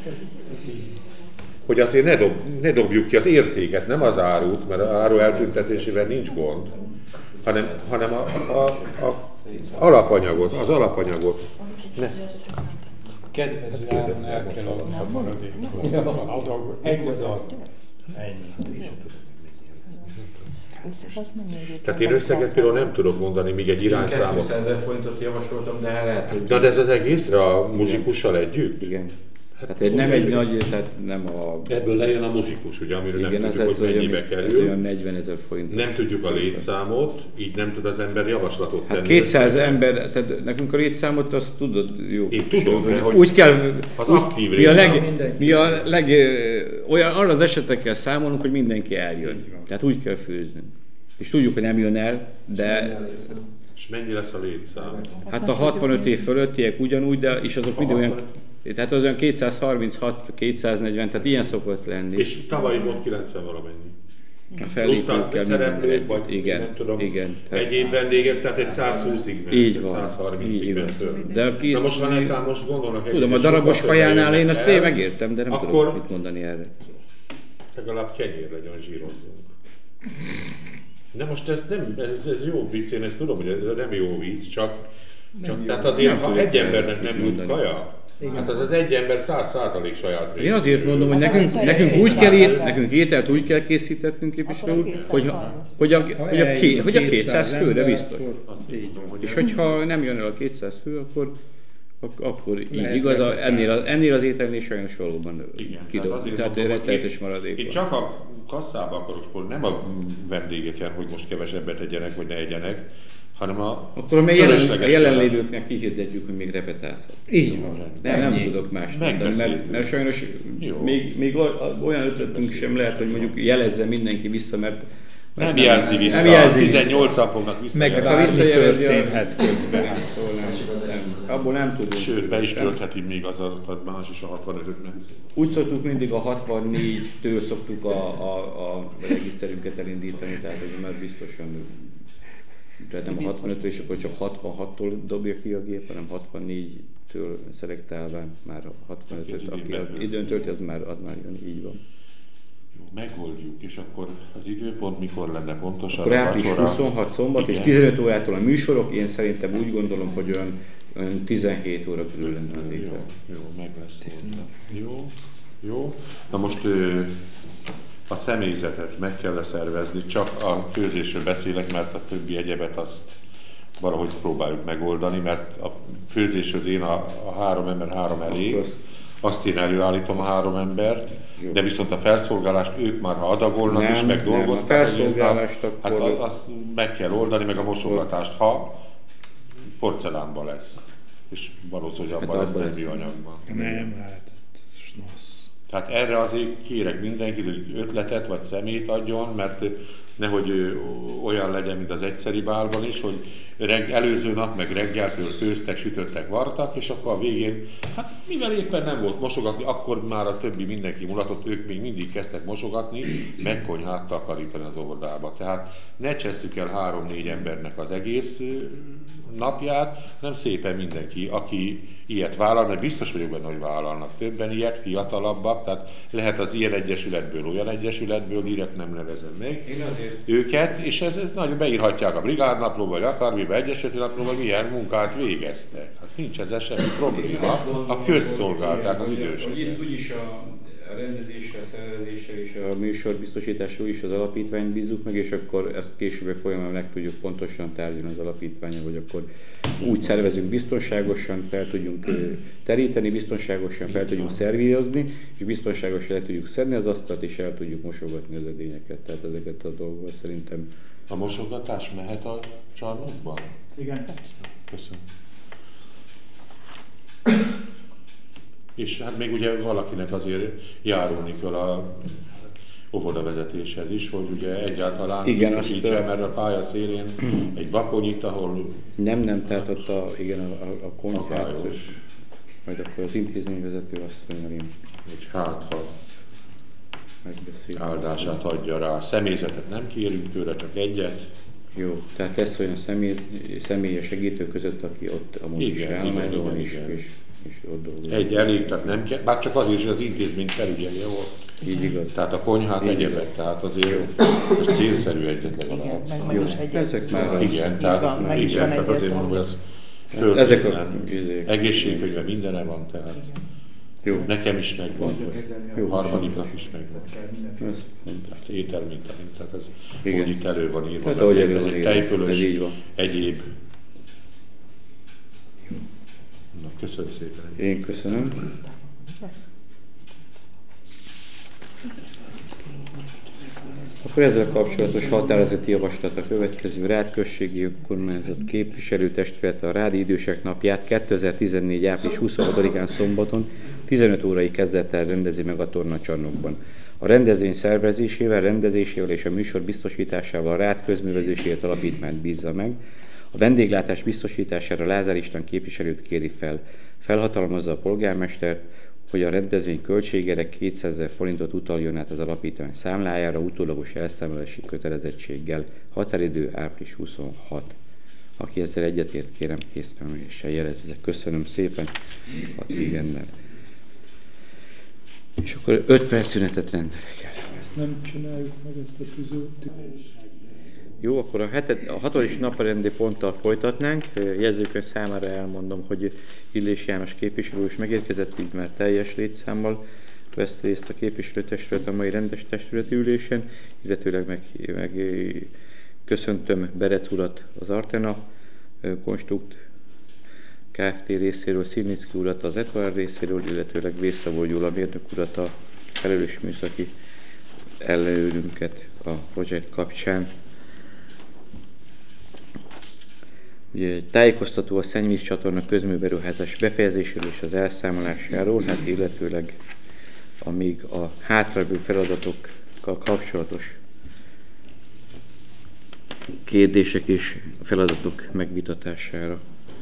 hogy azért ne, dob, ne dobjuk ki az értéket, nem az árut, mert az áru eltüntetésével nincs gond, hanem, hanem a, a, a, az alapanyagot, az alapanyagot. Ne. Kedvező áron el kell adni a maradékot. Adag, egy adag, ennyi. Tehát én összeget például nem tudok mondani, míg egy irányszámot. kétszázezer forintot javasoltam, de lehet, hogy... Na de ez az egészre a muzsikussal együtt? Igen. Hát tehát nem egy nagy, tehát nem a... Ebből lejön a muzsikus, ugye, amiről igen, nem tudjuk, hogy mennyibe kerül. olyan negyvenezer forint. Nem tudjuk a létszámot, így nem tud az ember javaslatot tenni. Hát kétszáz ember, tehát nekünk a létszámot azt tudod jó. Én tudom, hogy hogy úgy kell, az úgy, aktív mi a leg, létszám, mi a leg, olyan, arra az esetekkel számolunk, hogy mindenki eljön. Tehát úgy kell főznünk. És tudjuk, hogy nem jön el, de... És mennyi lesz a létszám? Hát a hatvanöt év fölöttiek ugyanúgy, de és azok mind olyan... Tehát az olyan kétszázharminchat, kétszáznegyven, tehát ilyen szokott lenni. És tavaly volt kilencven valamennyi. A fellépőkkel szereplők, vagy igen, nem tudom, igen, egyéb vendégek, tehát egy százhúszig ment, így van, százharmincig ment föl. De a kész, Na most, ha netán most gondolnak tudom, a darabos kajánál én azt én megértem, de nem akkor tudom mit mondani erre. Legalább kenyér legyen, zsírozzunk. De most ez nem, ez, ez jó vicc, én ezt tudom, hogy ez nem jó vicc, csak, csak tehát azért, ha egy embernek nem jut kaja, igen. Hát az az egy ember száz százalék saját részéről. Én azért mondom, hogy nekünk, nekünk úgy kell ét, nekünk ételt úgy kell készítetnünk, képviselő úr, hogy, hogy, a, hogy, a, ké, hogy a kétszáz főre biztos. És hogyha nem jön el a kétszáz fő, akkor, akkor így igaz, ennél, ennél az ételnél sajnos valóban kidob. Tehát rettenetes maradék. Én csak a kasszába akarok spórolni, nem a vendégeken, hogy most kevesebbet egyenek, vagy ne egyenek, hanem a akkor a jelen, a jelenlévőknek kihirdetjük, hogy még repetálszat. Így van. De nem tudok más mondani, mert, mert sajnos még, még olyan ötletünk sem lehet, hogy mondjuk jelezze mindenki vissza, mert nem, nem jelzi vissza, nem jelzi tizennyolcan fognak vissza. Meg bármi történhet közben. Szóval nem, abból nem tudunk. Sőt, be is töltheti még az a más is a hatvanötöt. Úgy szoktuk mindig a hatvannégytől szoktuk a, a, a regiszterünket elindítani, tehát hogy már biztosan tehát nem a hatvanöttől, és akkor csak hatvanhattól dobja ki a gép, hanem hatvannégytől szelektálván már a hatvanötöt, aki az időn tölti, az már, az már jön, így van. Jó, megoldjuk, és akkor az időpont mikor lenne pontosan? Akkor április huszonhat szombat, igen. És tizenöt órától a műsorok, én szerintem úgy gondolom, hogy olyan, olyan tizenhét óra körül lenne az étel. Jó, jó, meg lesz Jó, jó. Na most ö, a személyzetet meg kell szervezni, csak a főzésről beszélek, mert a többi egyebet azt valahogy próbáljuk megoldani, mert a főzéshez én a, a három ember három elég, azt én előállítom a három embert, jó. De viszont a felszolgálást ők már ha adagolnak nem, és meg dolgoznak, nem, a felszolgálást nap, hát akkor... azt meg kell oldani, meg a mosogatást, ha porcelánban lesz, és valószínűleg abban hát lesz nem műanyagban. Nem, hát ez nossz. Tehát erre azért kérek mindenkit, hogy ötletet vagy szemét adjon, mert nehogy olyan legyen, mint az egyszeri bálban is, hogy reg, előző nap meg reggeltől főztek, sütöttek, vartak, és akkor a végén, hát mivel éppen nem volt mosogatni, akkor már a többi mindenki mulatott, ők még mindig kezdtek mosogatni, meg konyhát takarítani az óvodába. Tehát ne csesszük el három-négy embernek az egész napját, hanem szépen mindenki, aki ilyet vállal, mert biztos vagyok benne, hogy vállalnak többen ilyet, fiatalabbak, tehát lehet az ilyen egyesületből, olyan egyesületből, direkt nem nevezem meg őket, és ez, ez nagyon beírhatják a brigádnaplóba, vagy akármibe, egyesületi naplóba, hogy milyen munkát végeztek. Hát nincs ezzel semmi probléma, a közszolgálták az időseket. Úgyis a rendezéssel, szervezéssel és a műsorbiztosításról is az alapítványt bízzuk meg, és akkor ezt később folyamán meg tudjuk pontosan tárgyalni az alapítványon, hogy akkor úgy szervezünk biztonságosan, fel tudjunk teríteni, biztonságosan fel tudjunk szervírozni, és biztonságosan le tudjuk szedni az asztalt, és el tudjuk mosogatni az edényeket. Tehát ezeket a dolgokat szerintem... A mosogatás mehet a csarnokban? Igen. Köszönöm. És hát még ugye valakinek azért járulni kell a óvodavezetéshez is, hogy ugye egyáltalán igen, biztosítsa, mert a pálya szélén egy bakonyit, ahol... Nem, nem, tehát ott a, igen, a, a konyhát... majd akkor az intézményvezető asszonnyal én Hogy hát, ha megbeszélünk. áldását adja rá. A személyzetet nem kérünk tőle, csak egyet. Jó, tehát lesz olyan személy, személy a segítő között, aki ott amúgy is Igen, állományban van, és, igen. és, és ott dolgozik. Egy elég, tehát nem kell, bár csak azért is az intézmény felügyelje ott. Így igaz. Tehát a konyhát egyebek, tehát azért ez célszerű egyet Igen, legalább. meg, meg Jó, is egyet. ezek már Igen, Így tehát, van, meg is igen, van tehát azért egyezve. mondom, hogy ez Ezek a föltétlen izék. egészségügyben mindene van, tehát Jó, nekem is megvan, Jó. harmadiknak is megvan. ez fontos. Tehát étel, mint amint, tehát ez Igen. úgy itt elő van írva. Tehát Ez ahogy egy- elő ez van egy írva. tejfölös, Ez így van. egyéb. Na, köszönöm szépen. Én köszönöm. Akkor ezzel kapcsolatos határozati javaslat a következő. Rád községi önkormányzat képviselőtestülete a Rádi Idősek Napját kétezer-tizennégy. április huszonhatodikán szombaton tizenöt órai kezdettel rendezi meg a tornacsarnokban. A rendezvény szervezésével, rendezésével és a műsor biztosításával a Rád Közművelődési Alapítványt bízza meg. A vendéglátás biztosítására Lázár István képviselőt kéri fel. Felhatalmazza a polgármestert, hogy a rendezvény költségére kétszázezer forintot utaljon át az alapítvány számlájára utólagos elszámolási kötelezettséggel. Határidő április huszonhat. Aki ezzel egyetért, kérem készfelmeléssel jelezze. Köszönöm szépen. Hat igennel. És akkor öt perc szünetet rendelek el. Ezt nem csináljuk meg, ezt a tűzőt. Jó, akkor a, heted, a hatodik napirendi ponttal folytatnánk. Jegyzőkönyv számára elmondom, hogy Illés János képviselő is megérkezett, így már teljes létszámmal vesz részt a képviselőtestület a mai rendes testületi ülésen, illetőleg meg, meg köszöntöm Berec urat az Artena Konstrukt Kft. Részéről, Szirnicki urat az Etoár részéről, illetőleg Vészavó Gyula mérnök urat a felelős műszaki ellenőrünket a projekt kapcsán. Ugye, tájékoztató a szennyvíz csatorna közműberuházás befejezéséről és az elszámolásáról, hát illetőleg amíg a hátralévő feladatokkal kapcsolatos kérdések és feladatok megvitatására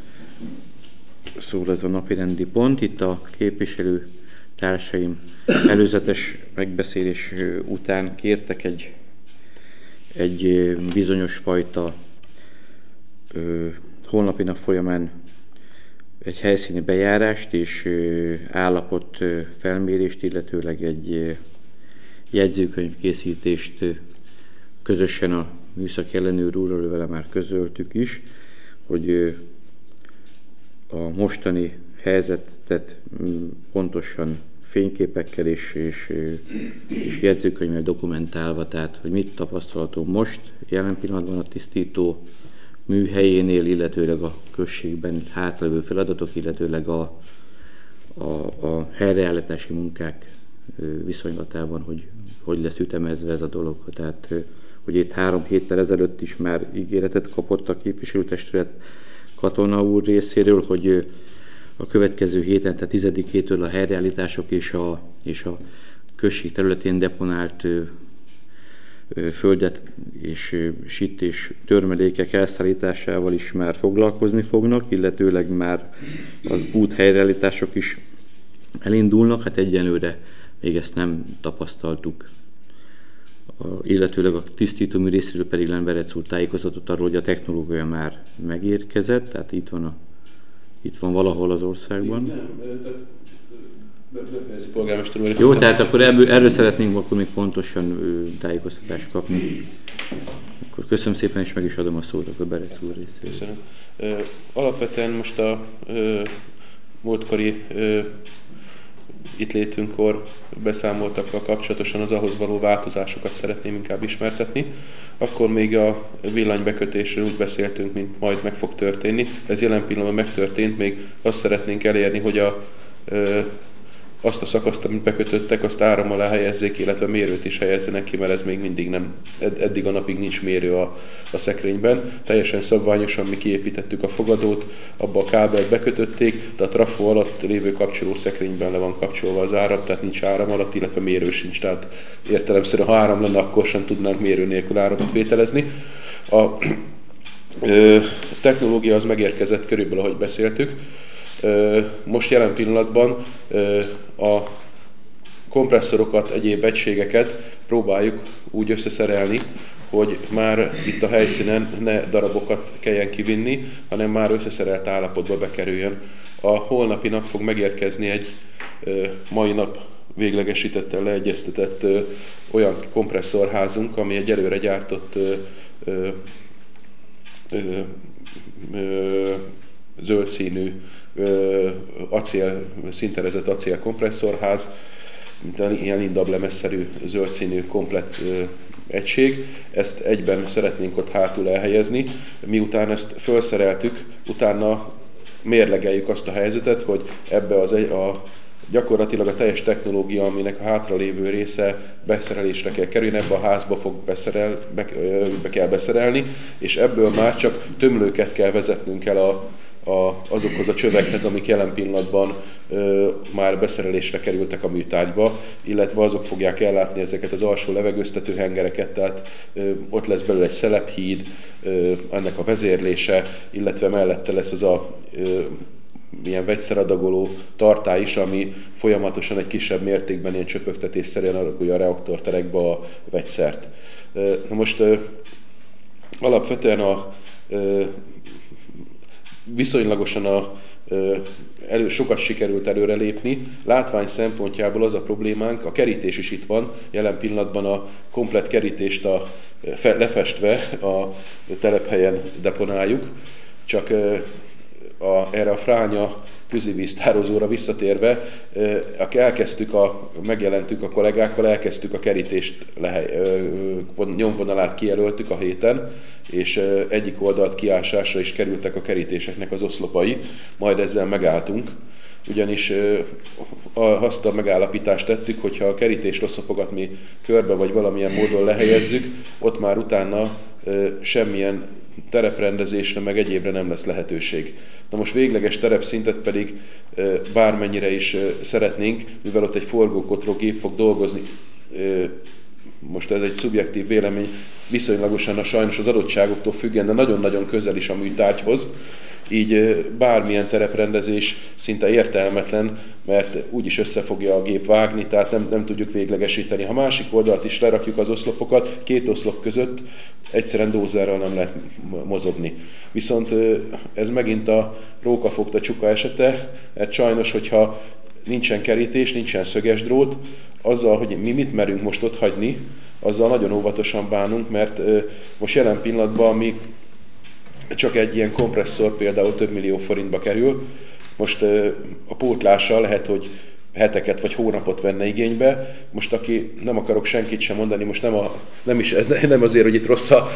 szól ez a napirendi pont. Itt a képviselő társaim előzetes megbeszélés után kértek egy, egy bizonyos fajta ö, holnapi nap folyamán egy helyszíni bejárást és ö, állapot ö, felmérést, illetőleg egy ö, jegyzőkönyv készítést ö, közösen a műszaki ellenőr úrral, vele már közöltük is, hogy ö, a mostani helyzetet m, pontosan fényképekkel és, és, és jegyzőkönyvvel dokumentálva, tehát hogy mit tapasztalhatunk most, jelen pillanatban a tisztító műhelyénél, illetőleg a községben hátralévő feladatok, illetőleg a, a, a helyreállítási munkák viszonylatában, hogy hogy lesz ütemezve ez a dolog. Tehát, hogy itt három héttel ezelőtt is már ígéretet kapott a képviselőtestület Katona úr részéről, hogy a következő héten, tehát tizedikétől a helyreállítások és a, és a község területén deponált ö, ö, földet és ö, sit és törmelékek elszállításával is már foglalkozni fognak, illetőleg már az út helyreállítások is elindulnak, hát egyenlőre még ezt nem tapasztaltuk. A, illetőleg a tisztítómű részéről pedig Lemberec úr tájékozatot arról, hogy a technológia már megérkezett, tehát itt van a Itt van valahol az országban. Jó, tehát akkor ebből, erről szeretnénk akkor még pontosan tájékoztatást kapni. Akkor köszönöm szépen, és meg is adom a szót akkor Berec úr részéről. Köszönöm. Alapvetően most a ö, múltkori ö, itt létünkkor beszámoltakkal kapcsolatosan az ahhoz való változásokat szeretném inkább ismertetni. Akkor még a villanybekötésről úgy beszéltünk, mint majd meg fog történni. Ez jelen pillanatban megtörtént, még azt szeretnénk elérni, hogy a, ö, azt a szakaszt, amit bekötöttek, azt áram alá helyezzék, illetve mérőt is helyezzenek ki, mert ez még mindig nem, ed- eddig a napig nincs mérő a, a szekrényben. Teljesen szabványosan mi kiépítettük a fogadót, abba a kábelt bekötötték, de a trafó alatt lévő kapcsoló szekrényben le van kapcsolva az áram, tehát nincs áram alatt, illetve mérő sincs. Tehát értelemszerűen, ha áram lenne, akkor sem tudnánk mérő nélkül áramot vételezni. A ö, technológia az megérkezett körülbelül, ahogy beszéltük. Most jelen pillanatban a kompresszorokat, egyéb egységeket próbáljuk úgy összeszerelni, hogy már itt a helyszínen ne darabokat kelljen kivinni, hanem már összeszerelt állapotba bekerüljön. A holnapi nap fog megérkezni egy mai nap véglegesítettel leegyeztetett olyan kompresszorházunk, ami egy előre gyártott ö, ö, ö, ö, zöld színű ö, acél, szinterezett acél kompresszorház, mint ilyen indablemezszerű zöld színű komplett ö, egység. Ezt egyben szeretnénk ott hátul elhelyezni. Miután ezt felszereltük, utána mérlegeljük azt a helyzetet, hogy ebbe az egy, a gyakorlatilag a teljes technológia, aminek a hátralévő része beszerelésre kell kerülni, ebbe a házba fog beszerel, be, be kell beszerelni, és ebből már csak tömlőket kell vezetnünk el a, a, azokhoz a csövekhez, amik jelen pillanatban ö, már beszerelésre kerültek a műtárgyba, illetve azok fogják ellátni ezeket az alsó levegőztető hengereket, tehát ö, ott lesz belőle egy szelephíd, ö, ennek a vezérlése, illetve mellette lesz az a ö, ilyen vegyszeradagoló tartály is, ami folyamatosan egy kisebb mértékben ilyen csöpögtetésszerűen adagolja a reaktorterekbe a vegyszert. Na most alapvetően a viszonylagosan a, elő, sokat sikerült előrelépni. Látvány szempontjából az a problémánk, a kerítés is itt van, jelen pillanatban a komplett kerítést a, lefestve a telephelyen deponáljuk, csak A, erre a Fránya tűzivíztározóra visszatérve, elkezdtük a, megjelentünk a kollégákkal, elkezdtük a kerítést, lehely, nyomvonalát kijelöltük a héten, és egyik oldalt kiásásra is kerültek a kerítéseknek az oszlopai, majd ezzel megálltunk, ugyanis azt a megállapítást tettük, hogyha a kerítés oszlopokat mi körbe vagy valamilyen módon lehelyezzük, ott már utána semmilyen tereprendezésre, meg egyébre nem lesz lehetőség. Na most végleges terepszintet pedig bármennyire is szeretnénk, mivel ott egy forgókotrógép fog dolgozni, most ez egy szubjektív vélemény, viszonylagosan a sajnos az adottságoktól függően, de nagyon-nagyon közel is a műtárgyhoz, így bármilyen tereprendezés szinte értelmetlen, mert úgyis össze fogja a gép vágni, tehát nem, nem tudjuk véglegesíteni. Ha másik oldalt is lerakjuk az oszlopokat, két oszlop között egyszerűen dózerrel nem lehet mozogni. Viszont ez megint a rókafogta csuka esete, mert sajnos, hogyha nincsen kerítés, nincsen szöges drót, azzal, hogy mi mit merünk most ott hagyni, azzal nagyon óvatosan bánunk, mert most jelen pillanatban mi csak egy ilyen kompresszor például több millió forintba kerül. Most a pótlással lehet, hogy heteket vagy hónapot venne igénybe. Most aki, nem akarok senkit sem mondani, most nem, a, nem, is, ez nem azért, hogy itt rossz a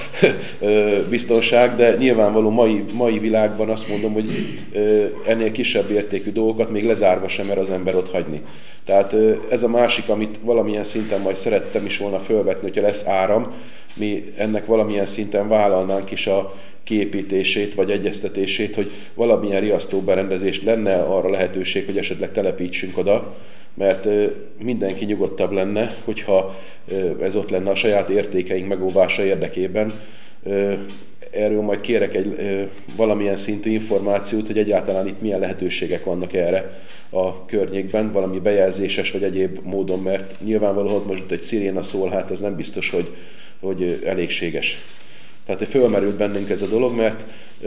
biztonság, de nyilvánvaló mai, mai világban azt mondom, hogy ennél kisebb értékű dolgokat még lezárva sem mer az ember ott hagyni. Tehát ez a másik, amit valamilyen szinten majd szerettem is volna fölvetni, hogyha lesz áram, mi ennek valamilyen szinten vállalnánk is a kiépítését vagy egyeztetését, hogy valamilyen riasztóberendezést lenne arra lehetőség, hogy esetleg telepítsünk oda, mert mindenki nyugodtabb lenne, hogyha ez ott lenne a saját értékeink megóvása érdekében. Erről majd kérek egy valamilyen szintű információt, hogy egyáltalán itt milyen lehetőségek vannak erre a környékben, valami bejelzéses vagy egyéb módon, mert nyilvánvalóan, hogy most egy sziréna szól, hát ez nem biztos, hogy, hogy elégséges. Tehát fölmerült bennünk ez a dolog, mert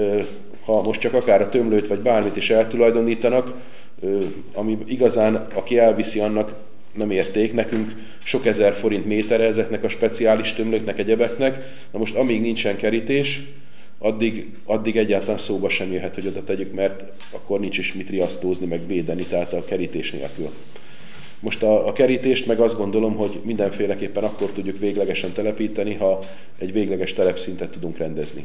ha most csak akár a tömlőt vagy bármit is eltulajdonítanak, ami igazán, aki elviszi, annak nem érték, nekünk sok ezer forint méterre ezeknek a speciális tömlőknek, egyebeknek. Na most amíg nincsen kerítés, addig, addig egyáltalán szóba sem jöhet, hogy oda tegyük, mert akkor nincs is mit riasztózni, meg védeni, tehát a kerítés nélkül. Most a, a kerítést meg azt gondolom, hogy mindenféleképpen akkor tudjuk véglegesen telepíteni, ha egy végleges telepszintet tudunk rendezni.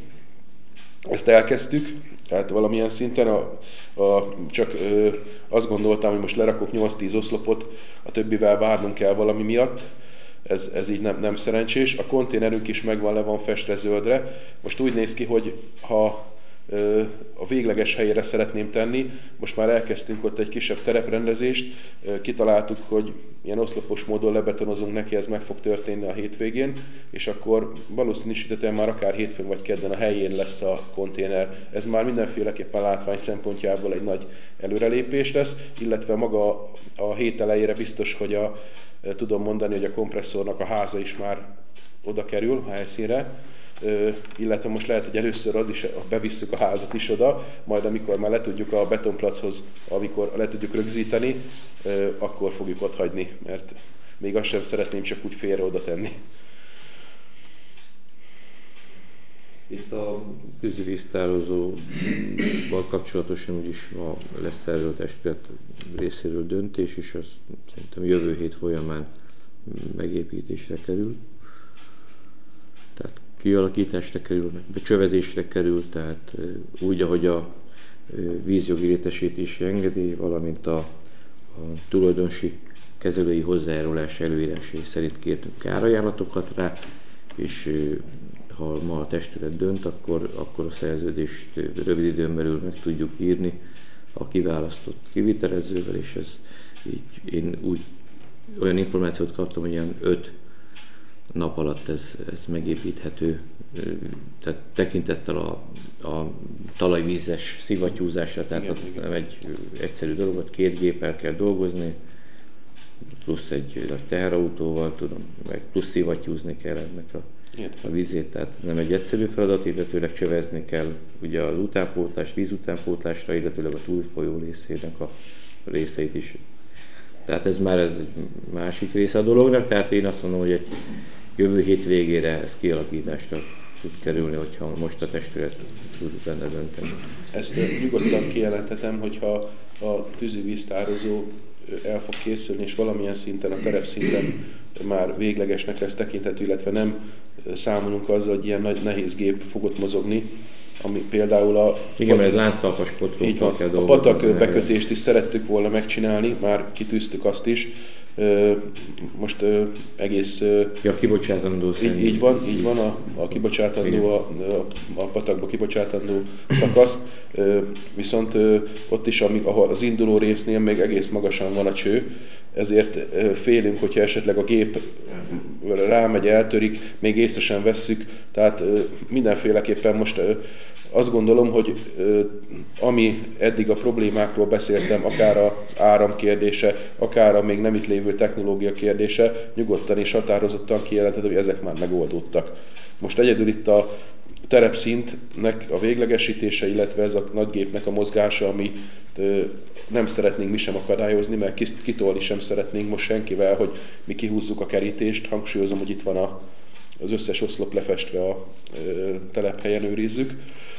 Ezt elkezdtük, tehát valamilyen szinten a, a, csak ö, azt gondoltam, hogy most lerakok nyolc-tíz oszlopot, a többivel várnunk kell valami miatt, ez, ez így nem, nem szerencsés. A konténerünk is megvan, le van festve zöldre. Most úgy néz ki, hogy ha a végleges helyére szeretném tenni. Most már elkezdtünk ott egy kisebb tereprendezést, kitaláltuk, hogy ilyen oszlopos módon lebetonozunk neki, ez meg fog történni a hétvégén, és akkor valószínűsíthetően már akár hétfőn vagy kedden a helyén lesz a konténer. Ez már mindenféleképpen látvány szempontjából egy nagy előrelépés lesz, illetve maga a hét elejére biztos, hogy a, tudom mondani, hogy a kompresszornak a háza is már oda kerül a helyszínre, illetve most lehet, hogy először az is, bevisszük a házat is oda, majd amikor már le tudjuk a betonplachoz, amikor le tudjuk rögzíteni, akkor fogjuk ott hagyni, mert még azt sem szeretném csak úgy félre oda tenni. Itt a víztározóval kapcsolatosan úgyis ma lesz erről a testület részéről döntés, és az szerintem jövő hét folyamán megépítésre kerül. Tehát kialakításra kerül, becsövezésre kerül, tehát úgy, ahogy a vízjogi létesítési engedély, valamint a, a tulajdonosi kezelői hozzájárulás előírásai szerint kértünk kárajánlatokat rá, és ha ma a testület dönt, akkor, akkor a szerződést rövid időn belül meg tudjuk írni a kiválasztott kivitelezővel, és ez így én úgy olyan információt kaptam, hogy ilyen öt nap alatt ez, ez megépíthető, tehát tekintettel a, a talajvízes szivattyúzásra, tehát igen, igen. Nem egy egyszerű dolgot, két géppel kell dolgozni, plusz egy nagy teherautóval, tudom, meg plusz szivattyúzni kell ennek a, a vízét, tehát nem egy egyszerű feladat, illetőleg csövezni kell ugye az utánpótlás, vízutánpótlásra, illetőleg a túlfolyó részének a részeit is. Tehát ez már ez egy másik része a dolognak, tehát én azt mondom, hogy egy jövő hét végére ez kialakításra tud kerülni, hogyha most a testület tud benne dönteni. Ezt nyugodtan kijelenthetem, hogyha a tűzivíztározó el fog készülni, és valamilyen szinten, a terepszinten már véglegesnek lesz tekinthető, illetve nem számolunk azzal, hogy ilyen nagy nehéz gép fog ott mozogni, ami például a... Igen, mert lánctalpas kotrókkal kell dolgozni. A patak bekötést is szerettük volna megcsinálni, már kitűztük azt is. Most egész... Ja, kibocsátandó így, így van, így van a, a kibocsátandó, a, a patakba kibocsátandó szakasz, viszont ott is, ahol az induló résznél még egész magasan van a cső, ezért félünk, hogyha esetleg a gép rámegy, eltörik, még észre sem vesszük, tehát mindenféleképpen most azt gondolom, hogy ami eddig a problémákról beszéltem, akár az áram kérdése, akár a még nem itt lévő technológia kérdése, nyugodtan és határozottan kijelentettem, hogy ezek már megoldódtak. Most egyedül itt a terepszintnek a véglegesítése, illetve ez a nagygépnek a mozgása, ami nem szeretnénk mi sem akadályozni, mert kitolni sem szeretnénk most senkivel, hogy mi kihúzzuk a kerítést. Hangsúlyozom, hogy itt van a, az összes oszlop lefestve, a telephelyen őrizzük,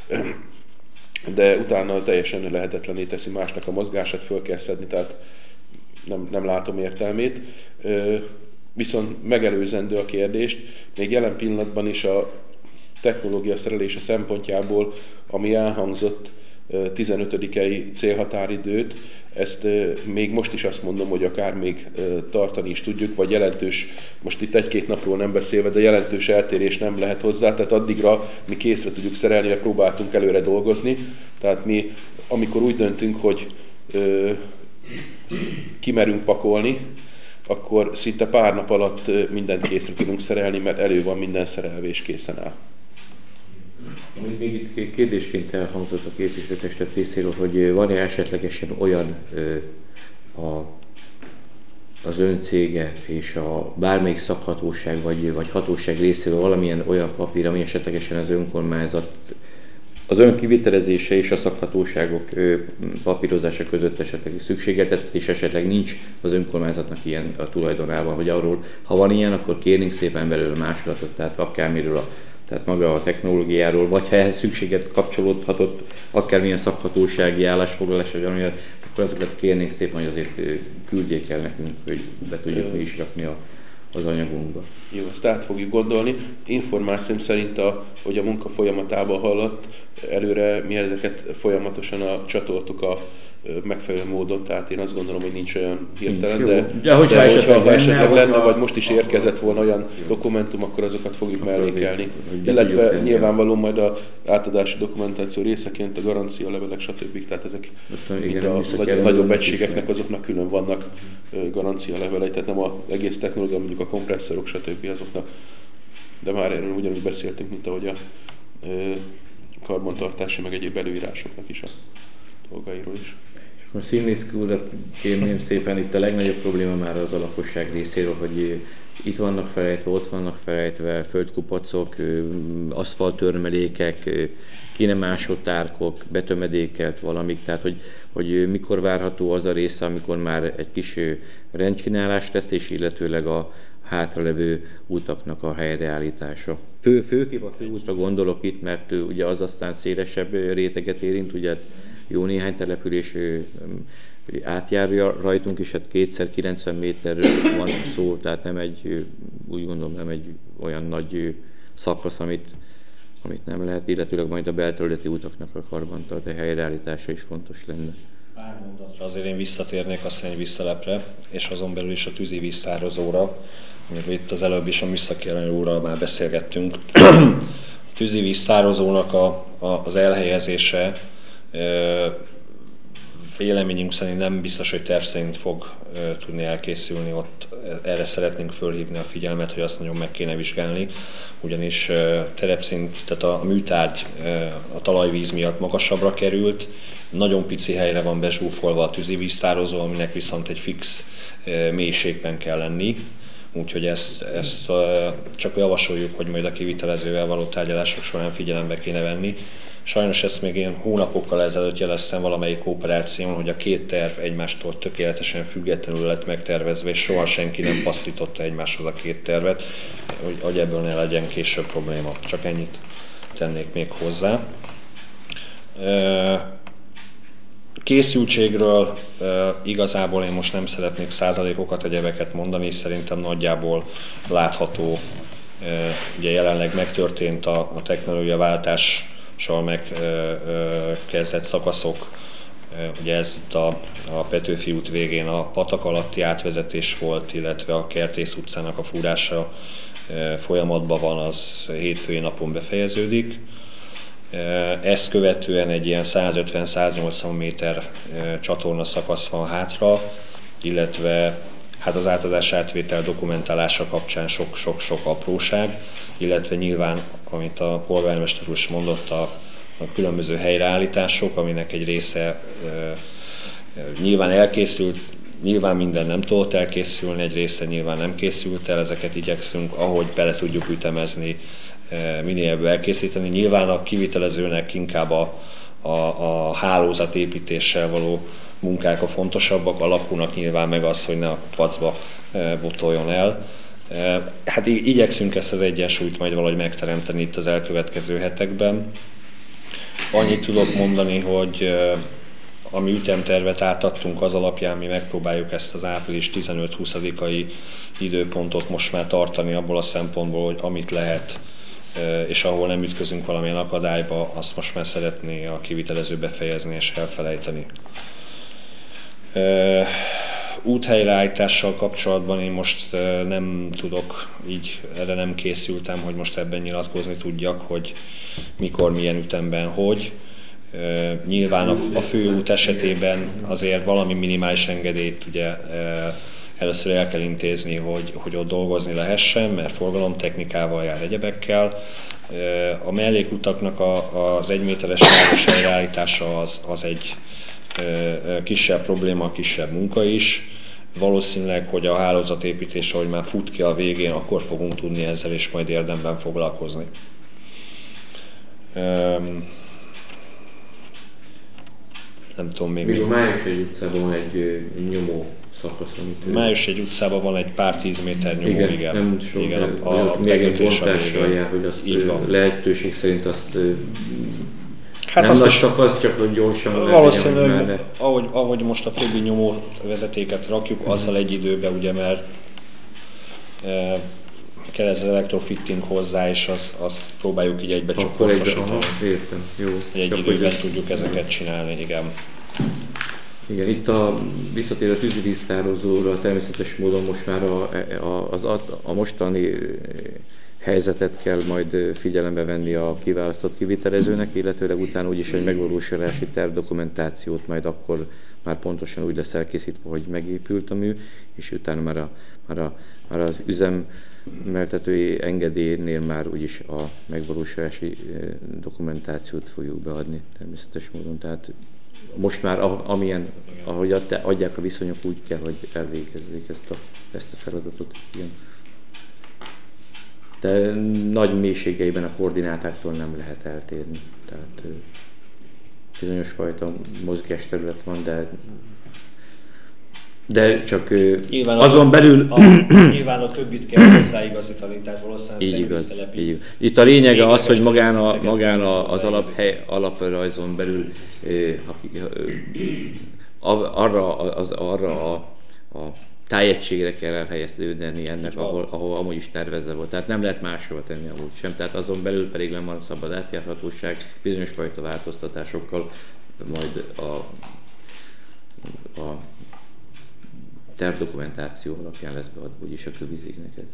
de utána teljesen lehetetlené teszi másnak a mozgását, föl kell szedni, tehát nem, nem látom értelmét. Viszont megelőzendő a kérdést, még jelen pillanatban is a technológia szerelése szempontjából, ami elhangzott, tizenötödikei célhatáridőt, ezt még most is azt mondom, hogy akár még tartani is tudjuk, vagy jelentős, most itt egy-két napról nem beszélve, de jelentős eltérés nem lehet hozzá, tehát addigra mi készre tudjuk szerelni, mert próbáltunk előre dolgozni, tehát mi amikor úgy döntünk, hogy ö, kimerünk pakolni, akkor szinte pár nap alatt mindent készre tudunk szerelni, mert elő van minden szerelve és készen áll. Még itt kérdésként elhangzott a képviselőtestület részéről, hogy van-e esetlegesen olyan a, az öncége és a bármelyik szakhatóság vagy, vagy hatóság részéről valamilyen olyan papír, ami esetlegesen az önkormányzat, az önkivitelezése és a szakhatóságok papírozása között esetleg szükségeltetett, és esetleg nincs az önkormányzatnak ilyen a tulajdonában, hogy arról, ha van ilyen, akkor kérnénk szépen belőle másolatot, tehát akármiről a tehát maga a technológiáról, vagy ha ehhez szükséget kapcsolódhatott akármilyen szakhatósági állásfoglalás, vagy amilyen, akkor azokat kérnénk szépen, hogy azért küldjék el nekünk, hogy be tudjuk mi is rakni a, az anyagunkba. Jó, ezt át fogjuk gondolni. Információm szerint, a, hogy a munka folyamatában haladt, előre mi ezeket folyamatosan a, csatoltuk a megfelelő módon, tehát én azt gondolom, hogy nincs olyan hirtelen, Nincs, de, de hogyha de esetleg hogyha lenne, esetleg lenne, akkor- vagy most is érkezett volna olyan dokumentum, akkor azokat fogjuk Akkor mellékelni. azért, hogy be tudjuk Illetve tenni. nyilvánvalóan majd a átadási dokumentáció részeként a garancia levelek, stb. Tehát ezek Ott, mind igen, a műszaki nagy, ellenőrzés nagyobb is egységeknek meg. azoknak külön vannak ö, garancia levelei, tehát nem az egész technológia, mondjuk a kompresszorok, stb. Azoknak. De már erről ugyanúgy beszéltünk, mint ahogy a ö, karbantartási, meg egyéb előírásoknak is a dolgairól is. És akkor Színészki urat kérném szépen, itt a legnagyobb probléma már az a lakosság részéről, hogy itt vannak felejtve, ott vannak felejtve földkupacok, aszfalttörmelékek, ki nem ásott árkok, betömedékelt valamik, tehát hogy, hogy mikor várható az a része, amikor már egy kis rendcsinálás lesz, és illetőleg a hátralevő utaknak a helyreállítása. Fő, főképp a főútra gondolok itt, mert ö, ugye az aztán szélesebb ö, réteget érint, ugye jó néhány település ö, ö, átjárja rajtunk, és hát kétszer kilencven méterről van szó, tehát nem egy, ö, úgy gondolom, nem egy olyan nagy ö, szakasz, amit, amit nem lehet, illetőleg majd a belterületi utaknak a karbantartása, helyreállítása is fontos lenne. Pár mondatra azért én visszatérnék a szennyvíztelepre, és azon belül is a tűzivíztározóra, amiről itt az előbb is a műszaki úrral már beszélgettünk. A tűzivíztározónak a, a, az elhelyezése e, véleményünk szerint nem biztos, hogy terv szerint fog e, tudni elkészülni. Ott erre szeretnénk fölhívni a figyelmet, hogy azt nagyon meg kéne vizsgálni, ugyanis e, terepszint, tehát a, a műtárgy e, a talajvíz miatt magasabbra került, nagyon pici helyre van bezsúfolva a tűzivíztározó, aminek viszont egy fix e, mélységben kell lenni. Úgyhogy ezt, ezt e, csak javasoljuk, hogy majd a kivitelezővel való tárgyalások során figyelembe kéne venni. Sajnos ezt még én hónapokkal ezelőtt jeleztem valamelyik operáción, hogy a két terv egymástól tökéletesen függetlenül lett megtervezve, és soha senki nem passzította egymáshoz a két tervet, hogy, hogy ebből ne legyen később probléma. Csak ennyit tennék még hozzá. E, Készültségről e, igazából én most nem szeretnék százalékokat, egyebeket mondani, szerintem nagyjából látható, e, ugye jelenleg megtörtént a, a technológiaváltással megkezdett szakaszok, e, ugye ez itt a, a Petőfi út végén a patak alatti átvezetés volt, illetve a Kertész utcának a fúrása e, folyamatban van, az hétfői napon befejeződik. Ezt követően egy ilyen százötven-száznyolcvan méter csatorna szakasz van hátra, illetve hát az átadás átvétel dokumentálása kapcsán sok-sok-sok apróság, illetve nyilván, amit a polgármester úr is mondott, a, a különböző helyreállítások, aminek egy része e, nyilván elkészült, nyilván minden nem tudott elkészülni, egy része nyilván nem készült el, ezeket igyekszünk, ahogy bele tudjuk ütemezni, minél ebből elkészíteni. Nyilván a kivitelezőnek inkább a, a, a hálózatépítéssel való munkák a fontosabbak, a lakónak nyilván meg az, hogy ne a pacba botoljon el. Hát igyekszünk ezt az egyensúlyt majd valahogy megteremteni itt az elkövetkező hetekben. Annyit tudok mondani, hogy ami ütemtervet átadtunk, az alapján mi megpróbáljuk ezt az április tizenöt-huszadikai időpontot most már tartani abból a szempontból, hogy amit lehet, és ahol nem ütközünk valamilyen akadályba, azt most már szeretné a kivitelező befejezni és elfelejteni. Úthelyreállítással kapcsolatban én most nem tudok, így erre nem készültem, hogy most ebben nyilatkozni tudjak, hogy mikor, milyen ütemben, hogy. Nyilván a főút esetében azért valami minimális engedélyt ugye először el kell intézni, hogy, hogy ott dolgozni lehessen, mert forgalomtechnikával jár, egyebekkel. A mellékutaknak a, az egyméteres város helyreállítása az, az egy kisebb probléma, kisebb munka is. Valószínűleg, hogy a hálózatépítés, ahogy már fut ki a végén, akkor fogunk tudni ezzel is majd érdemben foglalkozni. Nem tudom még. Még a Májusegy utcában van egy nyomó szakasz, amit... Májusegy utcában van egy pár tíz méter nyomó, igen. Igen, nem sok, igen, a, a, a még egy bontással jár, hogy azt lehetőség szerint azt hát nem azt nagy szakasz, csak hogy gyorsan... Valószínűleg, ahogy, ahogy most a többi nyomó vezetéket rakjuk, azzal egy időben, ugye, mert e, kell ez az elektrofitting hozzá, és azt, azt próbáljuk így egybe csoportosítani. Értem, jó. Egy időben tudjuk ezeket csinálni, igen. Igen, itt a visszatérő tűzivíztározóra természetes módon most már a, a, az, a mostani helyzetet kell majd figyelembe venni a kiválasztott kivitelezőnek, illetőleg utána úgyis egy megvalósulási tervdokumentációt majd akkor már pontosan úgy lesz elkészítve, hogy megépült a mű, és utána már, a, már, a, már az üzemeltetői engedélynél már úgyis a megvalósulási dokumentációt fogjuk beadni természetes módon. Tehát most már amilyen, ahogy adják a viszonyok, úgy kell, hogy elvégezzék ezt a, ezt a feladatot. Igen. De nagy mélységeiben a koordinátáktól nem lehet eltérni. Tehát bizonyos fajta mozgásterület van, de de csak nyilván azon a, belül... A, nyilván a többit kell hozzáigazítani, tehát valószínűleg így igaz, így igaz. Itt a lényege az, hogy magán, a, magán a, az alaphely, alaprajzon belül arra, az, arra a, a tájegységre kell elhelyeződni ennek, ahol, ahol amúgy is tervezve volt. Tehát nem lehet máshova tenni amúgy sem. Tehát azon belül pedig nem van szabad átjárhatóság, bizonyos fajta változtatásokkal majd a, a tervdokumentáció alapján lesz beadva úgyis a kövizéknek ez.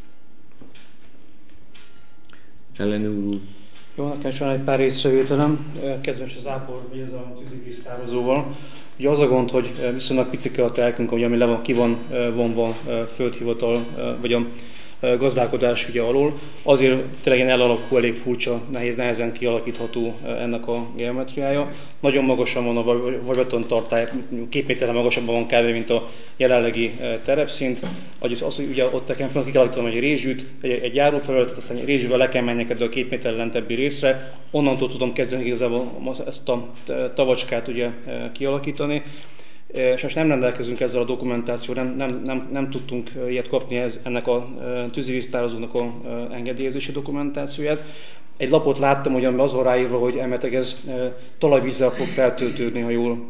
Ellenőr úr. Jó, nekem is van egy pár észrevételem. Kezdve az ápor, vagy ez a tűzivíztározóval. Ugye az a gond, hogy viszonylag picike a telkünk, ami le van, ki van vonva földhivatal, vagy a gazdálkodás ugye alól. Azért tényleg ilyen elalakú, elég furcsa, nehéz, nehezen kialakítható ennek a geometriája. Nagyon magasan van a vagyaton tartály, két méterre magasabban van kb. Mint a jelenlegi terepszint. Az, az ugye ott nekem fel ki kell alakítanom egy rézsűt, egy, egy járófelületet, aztán egy rézsűvel le kell menjek ebbe a két méter lentebbi részre. Onnantól tudom kezdeni igazából ezt a tavacskát ugye kialakítani. És most nem rendelkezünk ezzel a dokumentációval, nem, nem, nem, nem tudtunk ilyet kapni ez, ennek a tűzivíztározónak a engedélyezési dokumentációját. Egy lapot láttam, hogy az van ráírva, hogy elméletileg ez talajvízzel fog feltöltődni, ha jól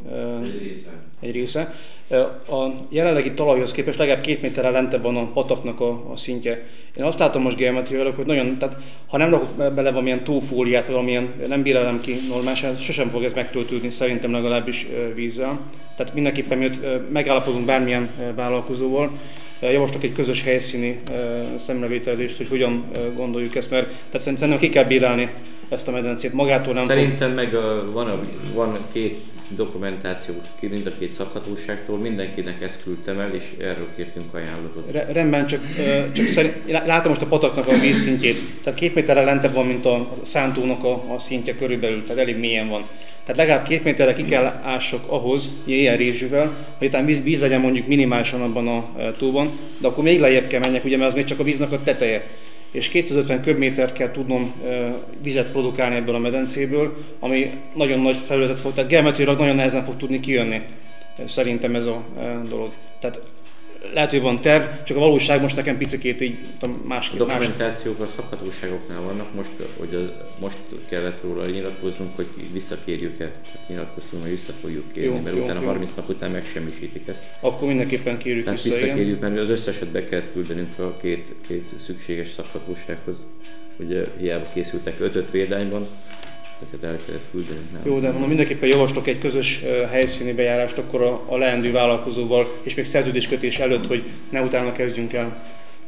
egy része. A jelenlegi talajhoz képest legalább két méterrel lentebb van a pataknak a, a szintje. Én azt látom most geometriailag, hogy nagyon, tehát ha nem rakok bele valamilyen tófóliát, valamilyen, nem bírálom ki normálisan, sosem fog ez megtöltődni, szerintem legalábbis vízzel. Tehát mindenképpen miatt megállapodunk bármilyen vállalkozóval, javaslok egy közös helyszíni szemrevételezést, hogy hogyan gondoljuk ezt, mert tehát szerintem ki kell bírálni ezt a medencét, magától nem Szerintem fog... meg a, van, a, van két dokumentáció, mind a két szakhatóságtól, mindenkinek ezt küldtem el, és erről kértünk ajánlatot. Re, rendben, csak, csak szerint, látom most a pataknak a vízszintjét, tehát két méterre lentebb van, mint a szántónak a, a szintje körülbelül, tehát elég mélyen van. Tehát legalább két méterre ki kell ássak ahhoz, ilyen rézsűvel, hogy utána víz, víz legyen mondjuk minimálisan abban a tóban, de akkor még lejjebb kell menjek, ugye, mert az még csak a víznek a teteje. És kétszázötven köbmétert kell tudnom e, vizet produkálni ebből a medencéből, ami nagyon nagy felületet fog, tehát geometriailag nagyon nehezen fog tudni kijönni, szerintem ez a e, dolog. Tehát lehet, hogy van terv, csak a valóság most nekem picikét így másképp. A dokumentációk a szakhatóságoknál vannak, most, hogy a, most kellett róla nyilatkoznunk, hogy visszakérjük-e, nyilatkoztunk, hogy vissza fogjuk kérni, jó, mert jó, utána jó. harminc nap után megsemmisítik ezt. Akkor mindenképpen kérjük Tehát vissza, visszakérjük, mert az összeset be kell küldenünk a két, két szükséges szakhatósághoz. Ugye hiába készültek öt-öt példányban, tehát el kellett küldeni. Jó, de mondom, mindenképpen javaslok egy közös helyszíni bejárást akkor a, a leendő vállalkozóval, és még szerződéskötés előtt, hogy ne utána kezdjünk el,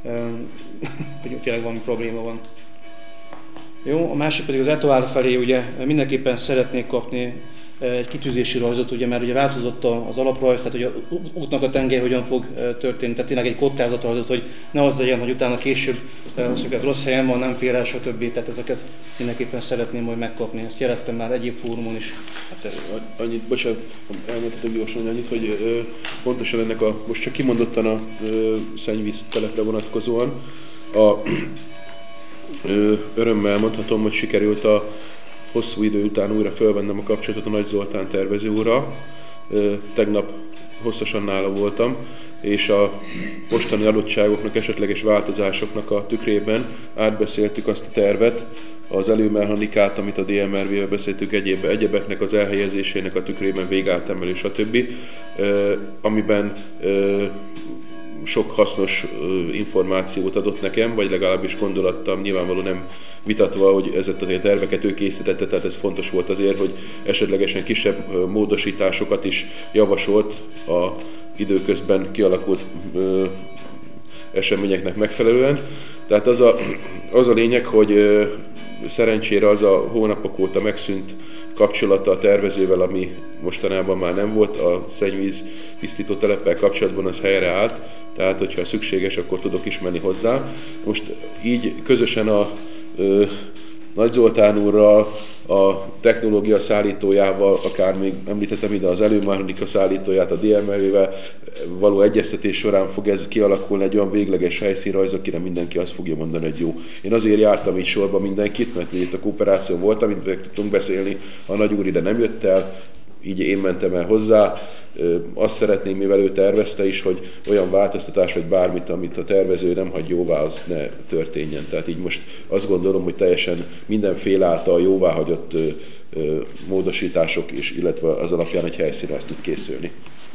hogy tényleg valami probléma van. Jó, a másik pedig az etoár felé ugye mindenképpen szeretnék kapni egy kitűzési rajzot, ugye, mert ugye változott az alaprajz, tehát hogy a útnak a tengely hogyan fog történni, tehát tényleg egy kottázatrajzot, hogy ne az legyen, hogy utána később azt mondjuk, rossz helyen van, nem fér el, stb. Tehát ezeket mindenképpen szeretném majd megkapni. Ezt jeleztem már egyéb fórumon is. Hát ez annyit, bocsánat, elmondhatok gyorsan annyit, hogy ö, pontosan ennek a, most csak kimondottan a ö, szennyvíz telepre vonatkozóan, a, ö, örömmel mondhatom, hogy sikerült a hosszú idő után újra fölvennem a kapcsolatot a Nagy Zoltán tervező úrral. Tegnap hosszasan nála voltam, és a mostani adottságoknak, esetleges változásoknak a tükrében átbeszéltük azt a tervet, az előmechanikát, amit a dé em er vé-vel beszéltük, egyéb, egyebeknek az elhelyezésének a tükrében, végátemelés, stb. Amiben sok hasznos információt adott nekem, vagy legalábbis gondolattam, nyilvánvalóan nem vitatva, hogy ezeket a terveket ő készítette, tehát ez fontos volt azért, hogy esetlegesen kisebb módosításokat is javasolt a időközben kialakult eseményeknek megfelelően. Tehát az a, az a lényeg, hogy szerencsére az a hónapok óta megszűnt kapcsolata a tervezővel, ami mostanában már nem volt, a szennyvíz tisztító teleppel kapcsolatban az helyreállt, tehát hogyha szükséges, akkor tudok is menni hozzá. Most így közösen a ö, Nagy Zoltán úrral, a technológia szállítójával, akár még említettem ide az előmechanika szállítóját, a dé em vé-vel való egyeztetés során fog ez kialakulni egy olyan végleges helyszínrajz, akire mindenki azt fogja mondani, hogy jó. Én azért jártam így sorba mindenkit, mert itt a kooperáció volt, amit meg tudtunk beszélni, a nagy úr ide nem jött el, így én mentem el hozzá. Azt szeretném, mivel ő tervezte is, hogy olyan változtatás, vagy bármit, amit a tervező nem hagy jóvá, az ne történjen. Tehát így most azt gondolom, hogy teljesen mindenféle által jóváhagyott módosítások is, illetve az alapján egy helyszínre ezt tud készülni.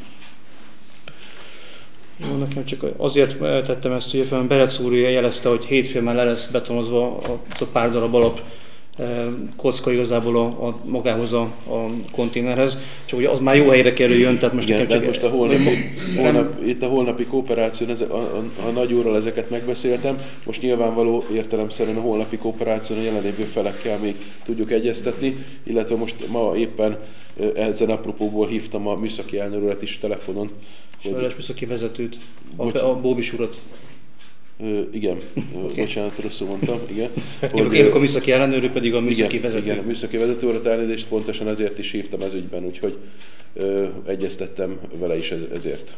Jó, nekem csak azért tettem ezt, hogy a Berec úr jelezte, hogy hétfőn már le lesz betonozva a pár darab alap kocka igazából a, a magához a, a konténerhez, csak ugye az már jó helyre kerüljön, tehát most igen, csak... most a holnapi, holnap, itt a holnapi kooperáción eze, a, a, a nagy úrral ezeket megbeszéltem, most nyilvánvaló értelemszerűen a holnapi kooperáción a jelenlévő felekkel még tudjuk egyeztetni, illetve most ma éppen ezen apropóból hívtam a műszaki elnököt is telefonon. Felelős műszaki vezetőt, a, a Bóbis urat. Ö, igen, okay. Bocsánat, rosszul mondtam, igen. Hogy, én a műszaki ellenőrő, pedig a műszaki igen, vezető. Igen, a műszaki vezető urat elnézést, pontosan ezért is hívtam ez ügyben, úgyhogy ö, egyeztettem vele is ezért.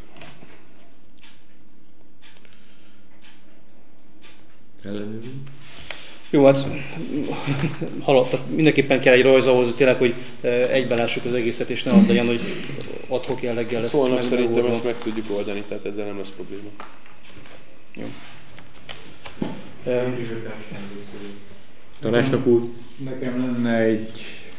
Ellenőrű? Jó, hát haladtak. Mindenképpen kell egy rajz ahhoz, hogy tényleg, hogy egyben lássuk az egészet, és ne az legyen, hogy ad-hoc jelleggel lesz. Holnap szerintem ezt meg tudjuk oldani, tehát ezzel nem lesz probléma. Jó. Tanácsnak úr? Nekem lenne egy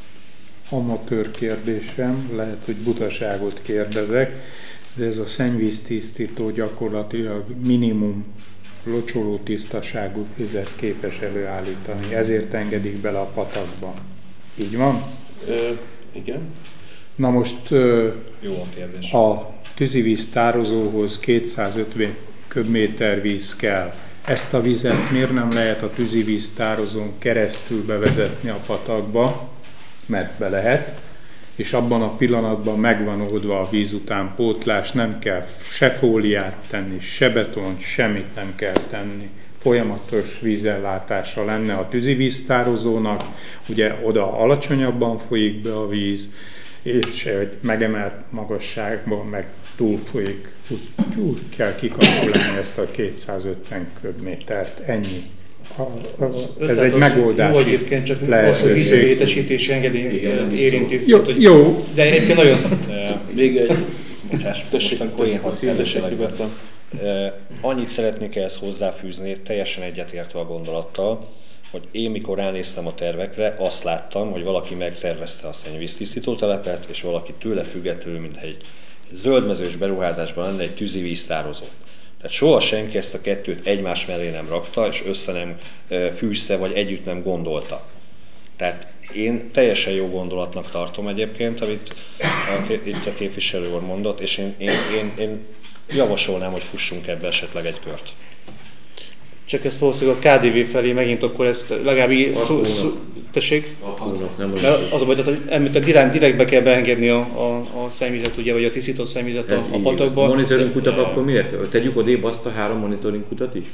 amatőr kérdésem, lehet, hogy butaságot kérdezek, de ez a szennyvíztisztító gyakorlatilag minimum locsoló tisztaságú vizet képes előállítani, ezért engedik bele a patakba. Így van? Ö, igen. Na most ö, Jó a kérdés. A tűzivíz tározóhoz kétszázötven köbméter víz kell. Ezt a vizet miért nem lehet a tűzivíz tározón keresztül bevezetni a patakba, mert be lehet, és abban a pillanatban megvan oldva a víz után pótlás, nem kell se fóliát tenni, se betont, semmit nem kell tenni. Folyamatos vízellátása lenne a tűzivíztározónak, ugye oda alacsonyabban folyik be a víz, és egy megemelt magasságban meg túl folyik, úgy kell kikapcsolni ezt a kétszázötven köbmétert, ennyi. A, a, ez egy megoldás. Jó egyébként, csak az, hogy vízbelétesítési engedély érinti. Jó, tehát, jó. De egyébként nagyon... Még egy... Bocsáss, most akkor én hadd kérdeselek be. Annyit szeretnék ehhez hozzáfűzni, teljesen egyetértve a gondolattal, hogy én mikor ránéztem a tervekre, azt láttam, hogy valaki megtervezte a szennyvíztisztító telepet, és valaki tőle függetlenül, mintha egy zöldmezős beruházásban lenne egy tűzivíztározó. Tehát soha senki ezt a kettőt egymás mellé nem rakta, és össze nem fűzte, vagy együtt nem gondolta. Tehát én teljesen jó gondolatnak tartom egyébként, amit a, itt a képviselő úr mondott, és én, én, én, én javasolnám, hogy fussunk ebbe esetleg egy kört. Csak ezt valószínűleg a ká dé vé felé megint akkor ezt legalább így szó, szó, tessék? Mert az a baj, hogy említett direkt, direktbe kell beengedni a, a, a szennyvizet, ugye, vagy a tisztított szennyvizet a, a patakba. Monitoring kutak akkor miért? Tegyük odébb azt a három monitoring kutat is?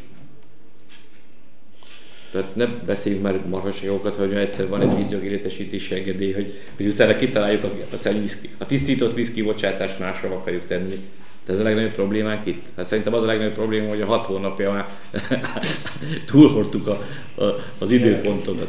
Tehát ne beszéljünk már marhaságokat, hogy egyszer van egy vízjogi létesítési engedély, hogy, hogy utána kitaláljuk a, a, szennyvíz, a tisztított víz kibocsátást másra akarjuk tenni. De ez a legnagyobb problémánk itt. Hát szerintem az a legnagyobb probléma, hogy a hat hónapja már túlhordtuk a, a, az időpontodat.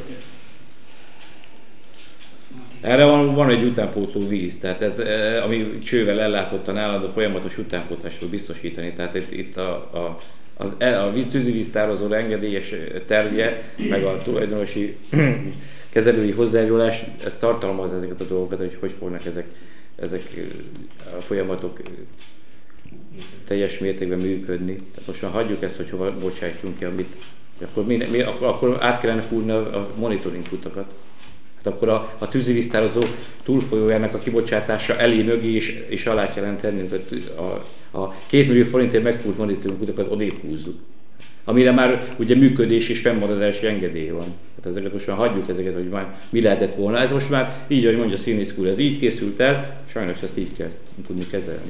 Erre van, van egy utánpótló víz, tehát ez, ami csővel ellátottan állandó folyamatos utánpótlást tud biztosítani. Tehát itt, itt a, a, az, a víz, tűzivíztározó engedélyes tervje, meg a tulajdonosi kezelői hozzájárulás, ez tartalmaz ezeket a dolgokat, hogy hogy fognak ezek, ezek a folyamatok teljes mértékben működni. Tehát most már hagyjuk ezt, hogy hova bocsájtjunk ki, amit, akkor, mi, mi, akkor, akkor át kellene fúrni a, a monitoring utakat. Hát akkor a, a tűzivíztározó túlfolyójának a kibocsátása elé, mögé és, és alá kellene tenni, a, a, a két millió forintért megfúrt monitoring utakat odébb húzzuk. Amire már ugye működés és fennmaradási engedély van. Hát ezeket most már hagyjuk ezeket, hogy már mi lehetett volna. Ez most már így, ahogy mondja a színész úr, ez így készült el, sajnos ezt így kell tudni kezelni.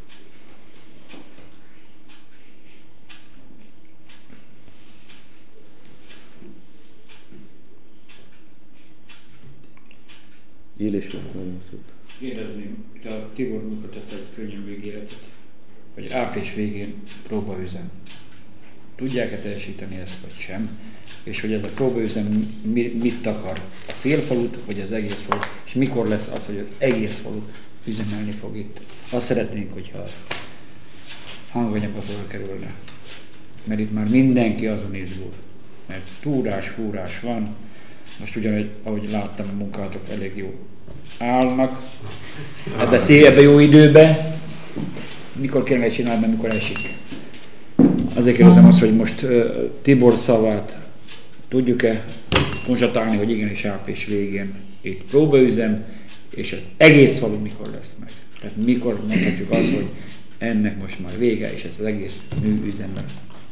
Élésre nagyon szót. Kérdezném, te a Tibor mutatett egy könnyen végéletet, hogy április végén próbaüzem. Tudják-e teljesíteni ezt, vagy sem? És hogy ez a próbaüzem mit akar? A félfalut, vagy az egész falut? És mikor lesz az, hogy az egész falut üzemelni fog itt? Azt szeretnénk, hogyha hanganyagba felkerülne. Mert itt már mindenki azon izgul. Mert túrás, fúrás van. Most ugyanúgy, ahogy láttam, a munkátok elég jó állnak. Ebbe szél, ebbe jó időbe. Mikor kellene csinálni, mert mikor esik. Azért kérdezem azt, hogy most uh, Tibor szavát tudjuk-e konstatálni, hogy igenis április végén itt próbaüzem, és az egész falu mikor lesz meg. Tehát mikor mondhatjuk azt, hogy ennek most már vége, és ez az egész műüzemben.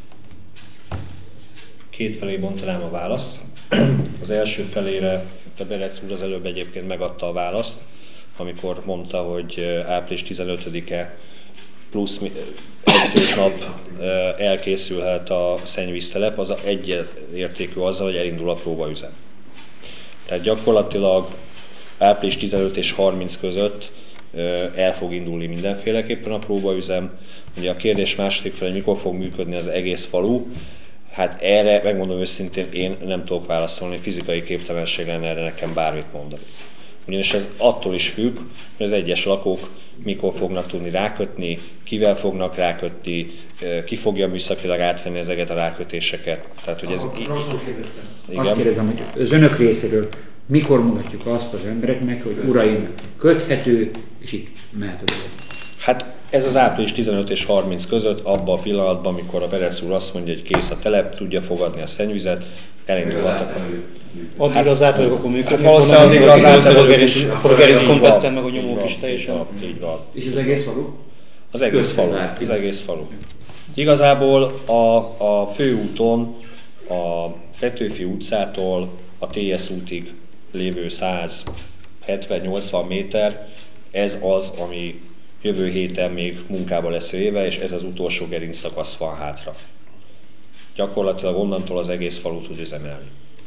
Két felé bontanám a választ. Az első felére a Berec úr az előbb egyébként megadta a választ, amikor mondta, hogy április tizenötödike plusz egy-két nap elkészülhet a szennyvíztelep, az egyértékű azzal, hogy elindul a próbaüzem. Tehát gyakorlatilag április tizenöt és harminc között el fog indulni mindenféleképpen a próbaüzem. Ugye a kérdés második fel, hogy mikor fog működni az egész falu, hát erre, megmondom őszintén, én nem tudok válaszolni, fizikai képtelenség lenne erre nekem bármit mondani. Ugyanis ez attól is függ, hogy az egyes lakók mikor fognak tudni rákötni, kivel fognak rákötni, ki fogja műszakilag átvenni ezeket a rákötéseket. Tehát, hogy ez így... Igen. Azt kérdezem, hogy az önök részéről mikor mutatjuk azt az embereknek, hogy uraim, köthető, és itt mehet a dolog. Hát ez az április tizenöt és harminc között, abban a pillanatban, amikor a Berec úr azt mondja, hogy kész a telep, tudja fogadni a szennyvizet, elindulhatok. Addig hát, az átlagokat akkor működni hát fognak, addig az átlagokat is, akkor a gerinc kompletten, meg a nyomók is teljesen. Így van. És az egész falu? Az egész falu. Az egész falu. Igazából a, a főúton, a Petőfi utcától a té es útig lévő száz hetven-nyolcvan méter, ez az, ami jövő héten még munkába lesz véve, és ez az utolsó gerinc szakasz van hátra. Gyakorlatilag onnantól az egész falu tud üzemelni.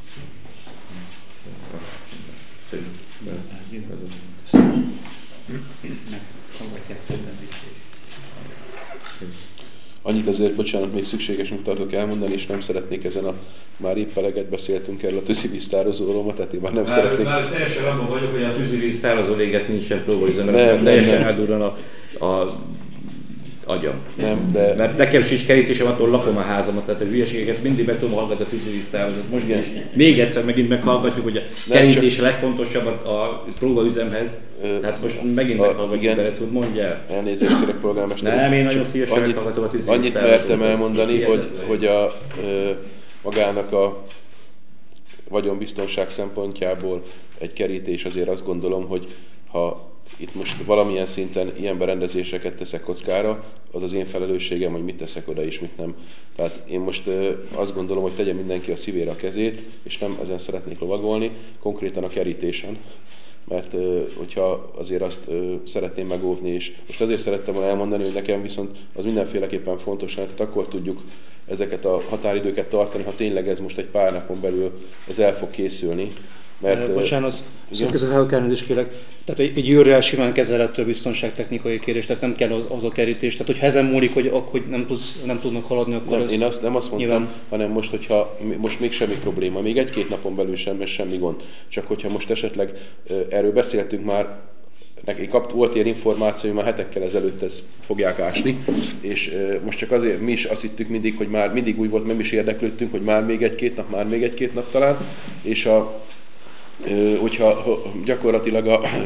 Annyit azért, bocsánat, még szükségesnek tartok elmondani, és nem szeretnék ezen a, már épp eleget beszéltünk erről a tűzivíztározóról, tehát én már nem már, szeretnék. Már teljesen abban vagyok, hogy a tűzivíztározó véget nincsen próbaüzemben, teljesen eldurran a, a agyam. Nem, de... Mert nekem sincs kerítésem, attól lakom a házamat, tehát a hülyeségeket mindig be tudom hallgatni a tűzivíztározót. Most is még egyszer megint meghallgatjuk, hogy a kerítés a legfontosabb a, a próbaüzemhez. Ö, tehát most megint meghallgatjuk Berec úr, mondja el. Elnézést kérek, polgármester. Nem, én nagyon szívesen meghallgatom a tűzivíztározót. Annyit mertem elmondani, hogy, hogy a, ö, magának a vagyonbiztonság szempontjából egy kerítés azért azt gondolom, hogy ha itt most valamilyen szinten ilyen berendezéseket teszek kockára, az az én felelősségem, hogy mit teszek oda és mit nem. Tehát én most ö, azt gondolom, hogy tegye mindenki a szívére a kezét, és nem ezen szeretnék lovagolni, konkrétan a kerítésen. Mert ö, hogyha azért azt ö, szeretném megóvni, és most azért szerettem volna elmondani, hogy nekem viszont az mindenféleképpen fontos, mert akkor tudjuk ezeket a határidőket tartani, ha tényleg ez most egy pár napon belül ez el fog készülni. Mert, bocsánat, szűközött elkárnőzést kérek. Tehát egy, egy űrrel simán kezelhető biztonságtechnikai kérdés, tehát nem kell az, az a kerítés. Tehát hogyha ezen múlik, hogy, hogy nem, tudsz, nem tudnak haladni, akkor nem, ez... Én azt, nem azt mondtam, nyilván... hanem most, hogyha most még semmi probléma, még egy-két napon belül sem, és semmi gond. Csak hogyha most esetleg erről beszéltünk már, neki kapt, volt ilyen információ, hogy már hetekkel ezelőtt ezt fogják ásni, és e, most csak azért mi is azt hittük mindig, hogy már mindig úgy volt, nem is érdeklődtünk, hogy már még egy-két nap, már még egy-két nap talán, és a, e, hogyha gyakorlatilag a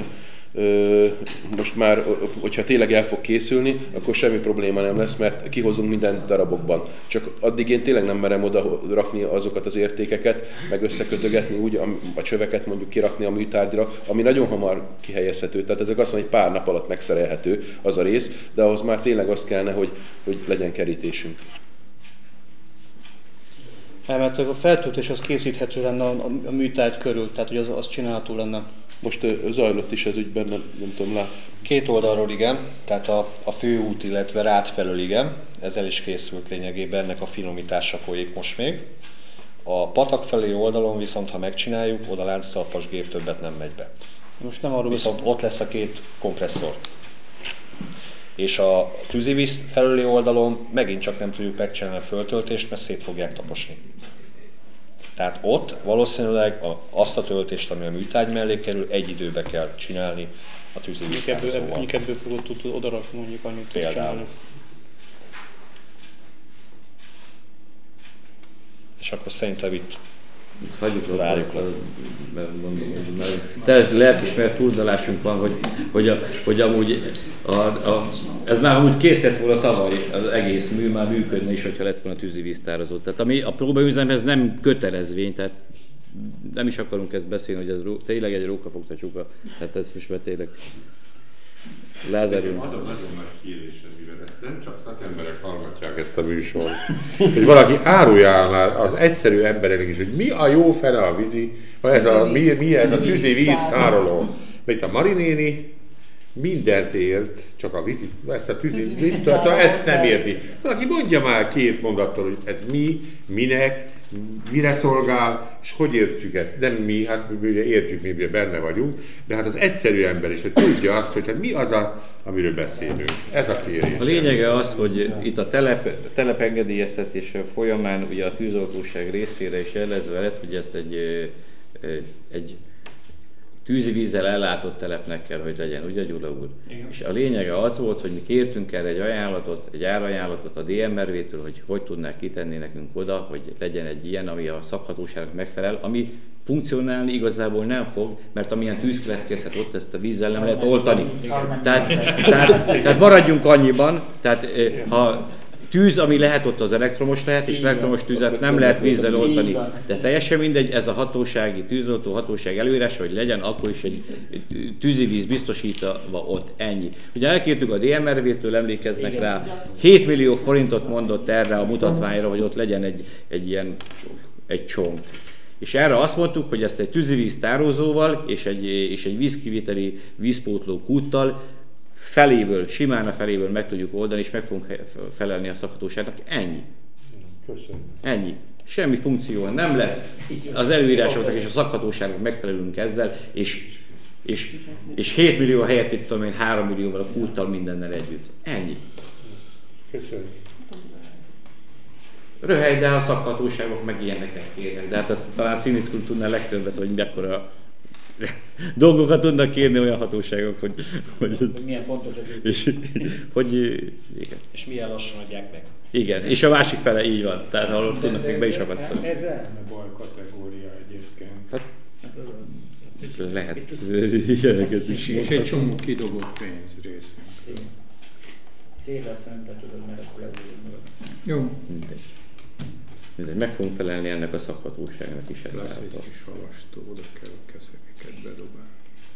most már, hogyha tényleg el fog készülni, akkor semmi probléma nem lesz, mert kihozunk minden darabokban. Csak addig én tényleg nem merem oda rakni azokat az értékeket, meg összekötögetni úgy, a csöveket mondjuk kirakni a műtárgyra, ami nagyon hamar kihelyezhető. Tehát ezek azt mondja, hogy pár nap alatt megszerelhető az a rész, de ahhoz már tényleg azt kellene, hogy, hogy legyen kerítésünk. Mert a feltöltés az készíthető lenne a, a, a műtárgy körül, tehát hogy az, az csinálható lenne. Most zajlott is ez ügyben, nem, nem tudom, lát. Két oldalról igen, tehát a, a főút, illetve Rád felől igen, ezzel is készült lényegében, ennek a finomítása folyik most még. A patak felé oldalon viszont, ha megcsináljuk, oda lánctalpas gép többet nem megy be. Most nem arról viszont ott lesz a két kompresszor. És a tűzivíz felüli oldalon megint csak nem tudjuk megcsinálni a föltöltést, mert szét fogják taposni. Tehát ott valószínűleg a, azt a töltést, ami a műtárgy mellé kerül, egy időbe kell csinálni a tűzivíz tározóval. Mondjuk ebből fogod tud odarakni mondjuk annyit tudsz csinálni. És akkor szerintem itt hagyjuk zárjuk le, mert mondom, mert lelkismert furdalásunk van, hogy, hogy, a, hogy amúgy a, a, ez már amúgy kész lett volna tavaly, az egész mű már működne is, hogyha lett volna tűzivíztározó. Tehát ami a próbaüzemhez nem kötelezvény, tehát nem is akarunk ezt beszélni, hogy ez ró, tényleg egy rókafogta csuka. Tehát ez most már tényleg lázerünk. Az a nagyon nagy kérésem, mivel ezt nem csak szakemberek hallgatják ezt a műsort, hogy valaki árulja már az egyszerű embereknek is, hogy mi a jó fene a vízi, vagy ez a, mi, mi ez a tűzi víztároló. Mert a Mari néni mindent ért, csak a vízi, ezt a tűzi víztároló, ezt nem érti. Valaki mondja már két mondattal, hogy ez mi, minek, mire szolgál, és hogy értjük ezt. Nem mi, hát mi ugye értjük, mi benne vagyunk, de hát az egyszerű ember is, hogy tudja azt, hogy hát mi az, a, amiről beszélünk. Ez a kérés. A lényege az, hogy itt a telep, telepengedélyeztetés folyamán ugye a tűzoltóság részére is jelezve lett, hogy ezt egy, egy tűzivízzel ellátott telepnek kell, hogy legyen, ugye Gyula úr? Igen. És a lényege az volt, hogy mi kértünk erre egy ajánlatot, egy árajánlatot a dé em er vé-től, hogy hogy tudnák kitenni nekünk oda, hogy legyen egy ilyen, ami a szakhatóságnak megfelel, ami funkcionálni igazából nem fog, mert amilyen tűz keletkezhet ott, ezt a vízzel nem lehet oltani. Tehát, tehát, tehát maradjunk annyiban, tehát ha tűz, ami lehet ott az elektromos lehet, és elektromos tüzet nem lehet vízzel oltani. De teljesen mindegy, ez a hatósági, tűzoltó hatóság előírása, hogy legyen akkor is egy tűzivíz biztosítva ott, ennyi. Ugye elkértük a dé em er vé-től, emlékeznek rá, hét millió forintot mondott erre a mutatványra, hogy ott legyen egy, egy ilyen egy csomag. És erre azt mondtuk, hogy ezt egy tűzivíz tározóval és egy, és egy vízkiviteli vízpótló kúttal feléből, simán a feléből meg tudjuk oldani, és meg fogunk felelni a szakhatóságnak. Ennyi. Köszönöm. Ennyi. Semmi funkció nem lesz. Az előírásoknak és a szakhatóságnak megfelelünk ezzel, és, és, és hét millió helyett itt tudom én három millióval a kúttal mindennel együtt. Ennyi. Köszönöm. Röhely, de a szakhatóságok meg ilyeneket kérnek. De hát azt talán színészkül tudná legtöbbet, hogy mekkora dolgokat tudnak kérni olyan hatóságok, hogy... hogy milyen fontos az és, hogy, igen. És milyen lassan adják meg. Igen, és a másik fele így van, tehát ahol tudnak még be is akasztani. Ez elme baj kategória egyébként. Hát, lehet ilyeneket is. És egy csomó kidobott pénz részünk. Szépen szembe tudod, mert akkor ez jó. Mindegy. Mindegy. Meg fogunk felelni ennek a szakhatóságnak is. Lesz egy kis halastó, oda kell a keszegeket bedobálni.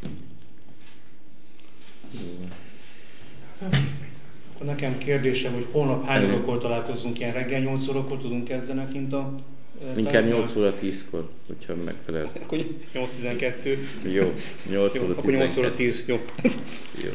Akkor nekem kérdésem, hogy holnap hány órakor találkozunk, ilyen reggel nyolc órakor tudunk kezdeni kint a... Inkább nyolc óra tízkor, hogyha megfelel. Akkor nyolc tizenkettő. Jó, nyolc óra tíz. Akkor nyolc óra tíz, jó. Jó.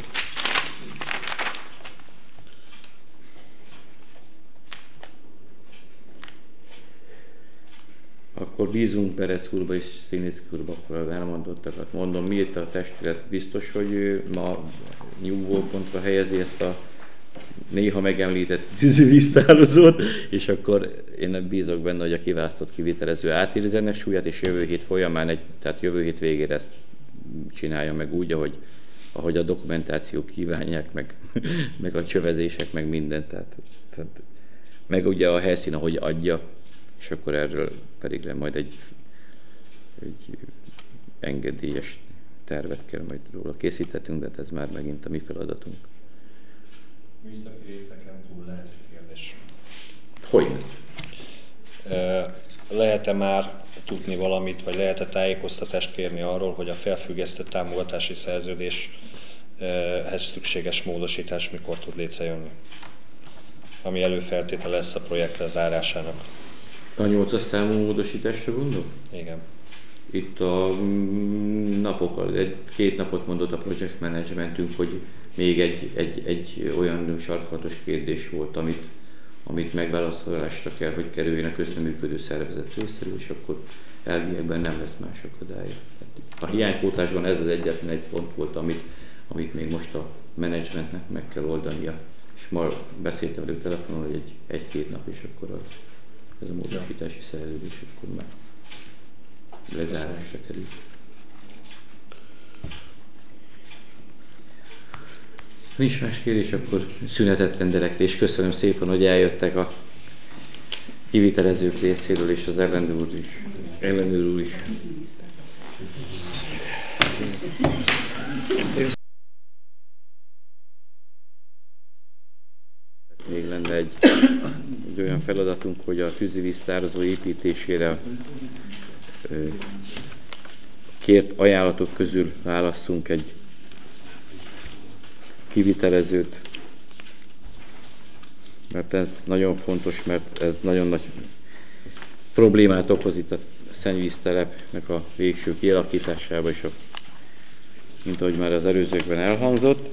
Akkor bízunk Berec úrba és Színész úrba, akkor az elmondottakat mondom. Mi itt a testület biztos, hogy ő ma nyugvópontra helyezi ezt a néha megemlített tűzivíztározót, és akkor én bízok benne, hogy a kiválasztott kivitelező átírja ennek súlyát, és jövő hét folyamán, egy, tehát jövő hét végére ezt csinálja meg úgy, ahogy, ahogy a dokumentációk kívánják, meg, meg a csövezések, meg mindent. Tehát, tehát, meg ugye a helyszín, ahogy adja, és akkor erről pedig le majd egy, egy engedélyes tervet kell majd róla készítettünk, de hát ez már megint a mi feladatunk. Műszaki részeken túl lehet kérdés. Hogyne? Lehet-e már tudni valamit, vagy lehet-e tájékoztatást kérni arról, hogy a felfüggesztett támogatási szerződéshez szükséges módosítás mikor tud létrejönni? Ami előfeltétele lesz a projekt lezárásának. A nyolcas számú módosításra gondol? Igen. Itt a napokkal, egy, két napot mondott a project managementünk, hogy még egy, egy, egy olyan sarkalatos kérdés volt, amit, amit megválaszolásra kell, hogy kerüljön a közreműködő szervezet részéről, és akkor elviekben nem lesz más akadálya. A hiánypótlásban ez az egyetlen egy pont volt, amit, amit még most a menedzsmentnek meg kell oldania. És ma beszéltem velük telefonon, hogy egy, egy-két nap, és akkor az, ez a módosítási szerződés akkor már lezárásra kerül. Nincs más kérdés, akkor szünetet rendelek, és köszönöm szépen, hogy eljöttek a kivitelezők részéről, és az ellenőr úr is. Ellenőr úr is. Még lenne egy, egy olyan feladatunk, hogy a tűzivíztározó építésére ö, kért ajánlatok közül válasszunk egy kivitelezőt, mert ez nagyon fontos, mert ez nagyon nagy problémát okoz itt a szennyvíztelepnek a végső kialakításába, és a, mint ahogy már az előzőkben elhangzott.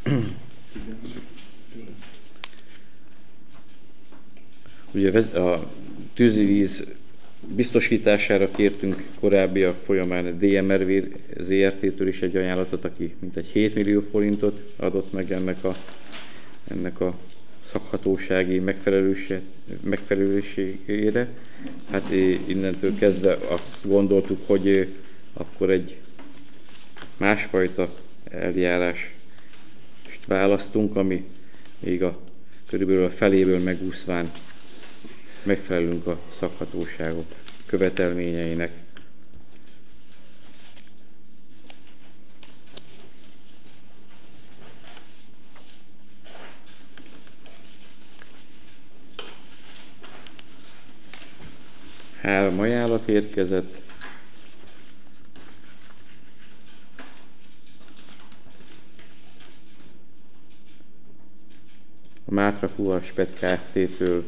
Ugye a tűzivíz biztosítására kértünk korábbiak folyamán a dé em er vé zé er té-től is egy ajánlatot, aki mintegy hét millió forintot adott meg ennek a, ennek a szakhatósági megfelelőségére. Hát innentől kezdve azt gondoltuk, hogy akkor egy másfajta eljárást választunk, ami még a körülbelül a feléből megúszván megfelelünk a szakhatóságok követelményeinek. Három ajánlat érkezett. A Mátra Fuvar Spet Kft-től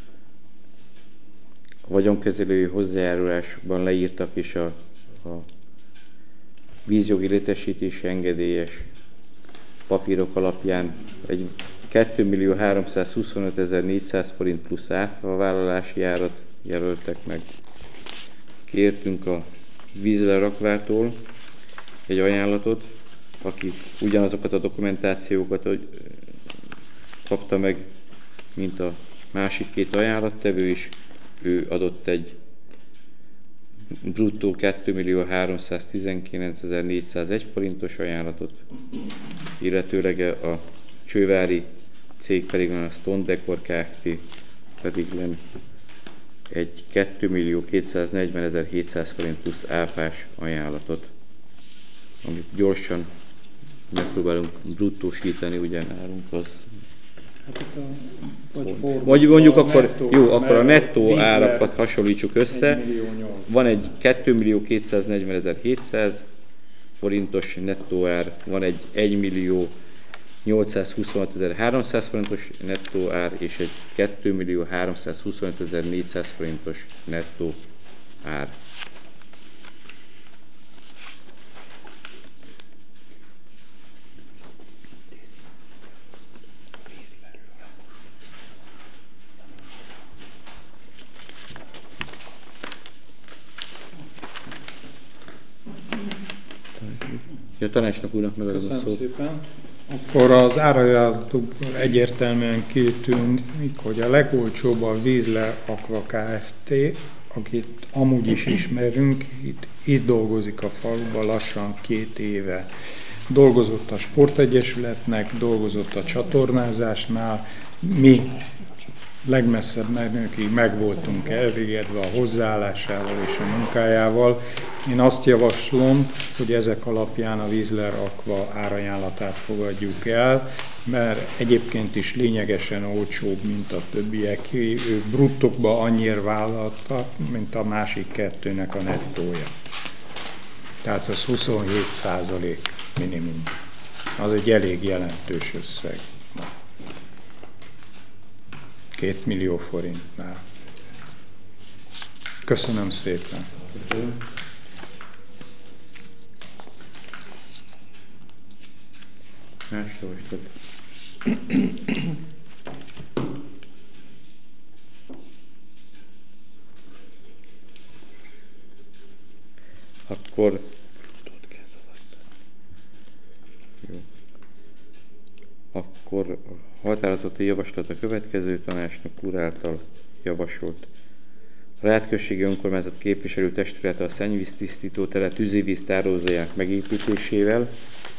a vagyonkezelői hozzájárulásban leírtak, és a, a vízjogi létesítési engedélyes papírok alapján egy kétmillió-háromszázhuszonötezer-négyszáz forint plusz áfa vállalási árat jelöltek meg. Kértünk a vízlerakvártól egy ajánlatot, aki ugyanazokat a dokumentációkat hogy kapta meg, mint a másik két ajánlattevő is. Ő adott egy bruttó kétmillió-háromszáztizenkilencezer-négyszázegy forintos ajánlatot, illetőleg a csővári cég pedig a Stone Decor Kft. Pedig len egy kétmillió-kétszáznegyvenezer-hétszáz forint plusz áfás ajánlatot, amit gyorsan megpróbálunk bruttósítani, ugye nálunk az. Hát a, vagy vagy mondjuk a akkor, nettó, jó, akkor a nettó árakat hasonlítsuk össze. Van egy kétmillió-kétszáznegyvenezer-hétszáz forintos nettó ár, van egy egymillió-nyolcszázhuszonötezer-háromszáz forintos nettó ár, és egy kétmillió-háromszázhuszonötezer-négyszáz forintos nettó ár. A tanácsnak úrnak megadom a szót. Szépen. Akkor az árajánlatokból egyértelműen kitűnik, hogy a legolcsóbb a Vízle Aqua Kft., akit amúgy is ismerünk, itt, itt dolgozik a faluban lassan két éve. Dolgozott a sportegyesületnek, dolgozott a csatornázásnál, mi legmesszebb mérnökig meg voltunk elégedve a hozzáállásával és a munkájával. Én azt javaslom, hogy ezek alapján a Wiesler Aqua árajánlatát fogadjuk el, mert egyébként is lényegesen olcsóbb, mint a többiek. Ők bruttokba annyira vállaltak, mint a másik kettőnek a nettója. Tehát az huszonhét százalék minimum. Az egy elég jelentős összeg. Két millió forintnál. Köszönöm szépen. Köszönöm. Más javaslat. Akkor jó. Akkor a határozati javaslat a következő tanácsnak úr által javasolt. A Rátközségi Önkormányzat képviselő testülete a szennyvíztisztító tele tűzivíz tárolójának megépítésével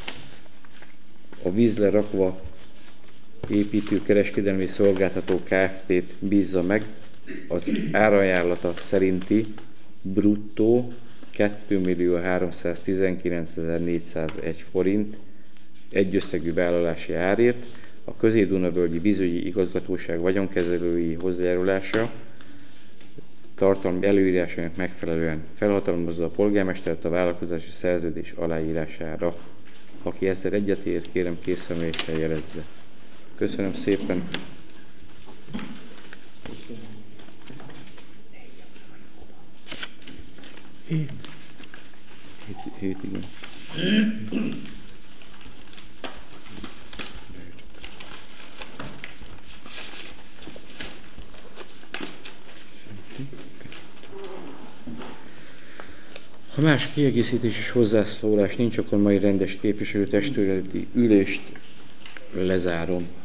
a Wiesler Aqua építő kereskedelmi szolgáltató Kft-t bízza meg az árajánlata szerinti bruttó kétmillió-háromszáztizenkilencezer-négyszázegy forint egyösszegű vállalási árért a Közép-Dunavölgyi Vízügyi Igazgatóság vagyonkezelői hozzájárulása tartalmi előírásainak megfelelően felhatalmazza a polgármestert a vállalkozási szerződés aláírására. Aki ezzel egyetért, kérem készenléssel jelezze. Köszönöm szépen. Hét. Hét, hét igen. Ha más kiegészítés és hozzászólás nincs, akkor mai rendes képviselőtestületi ülést lezárom.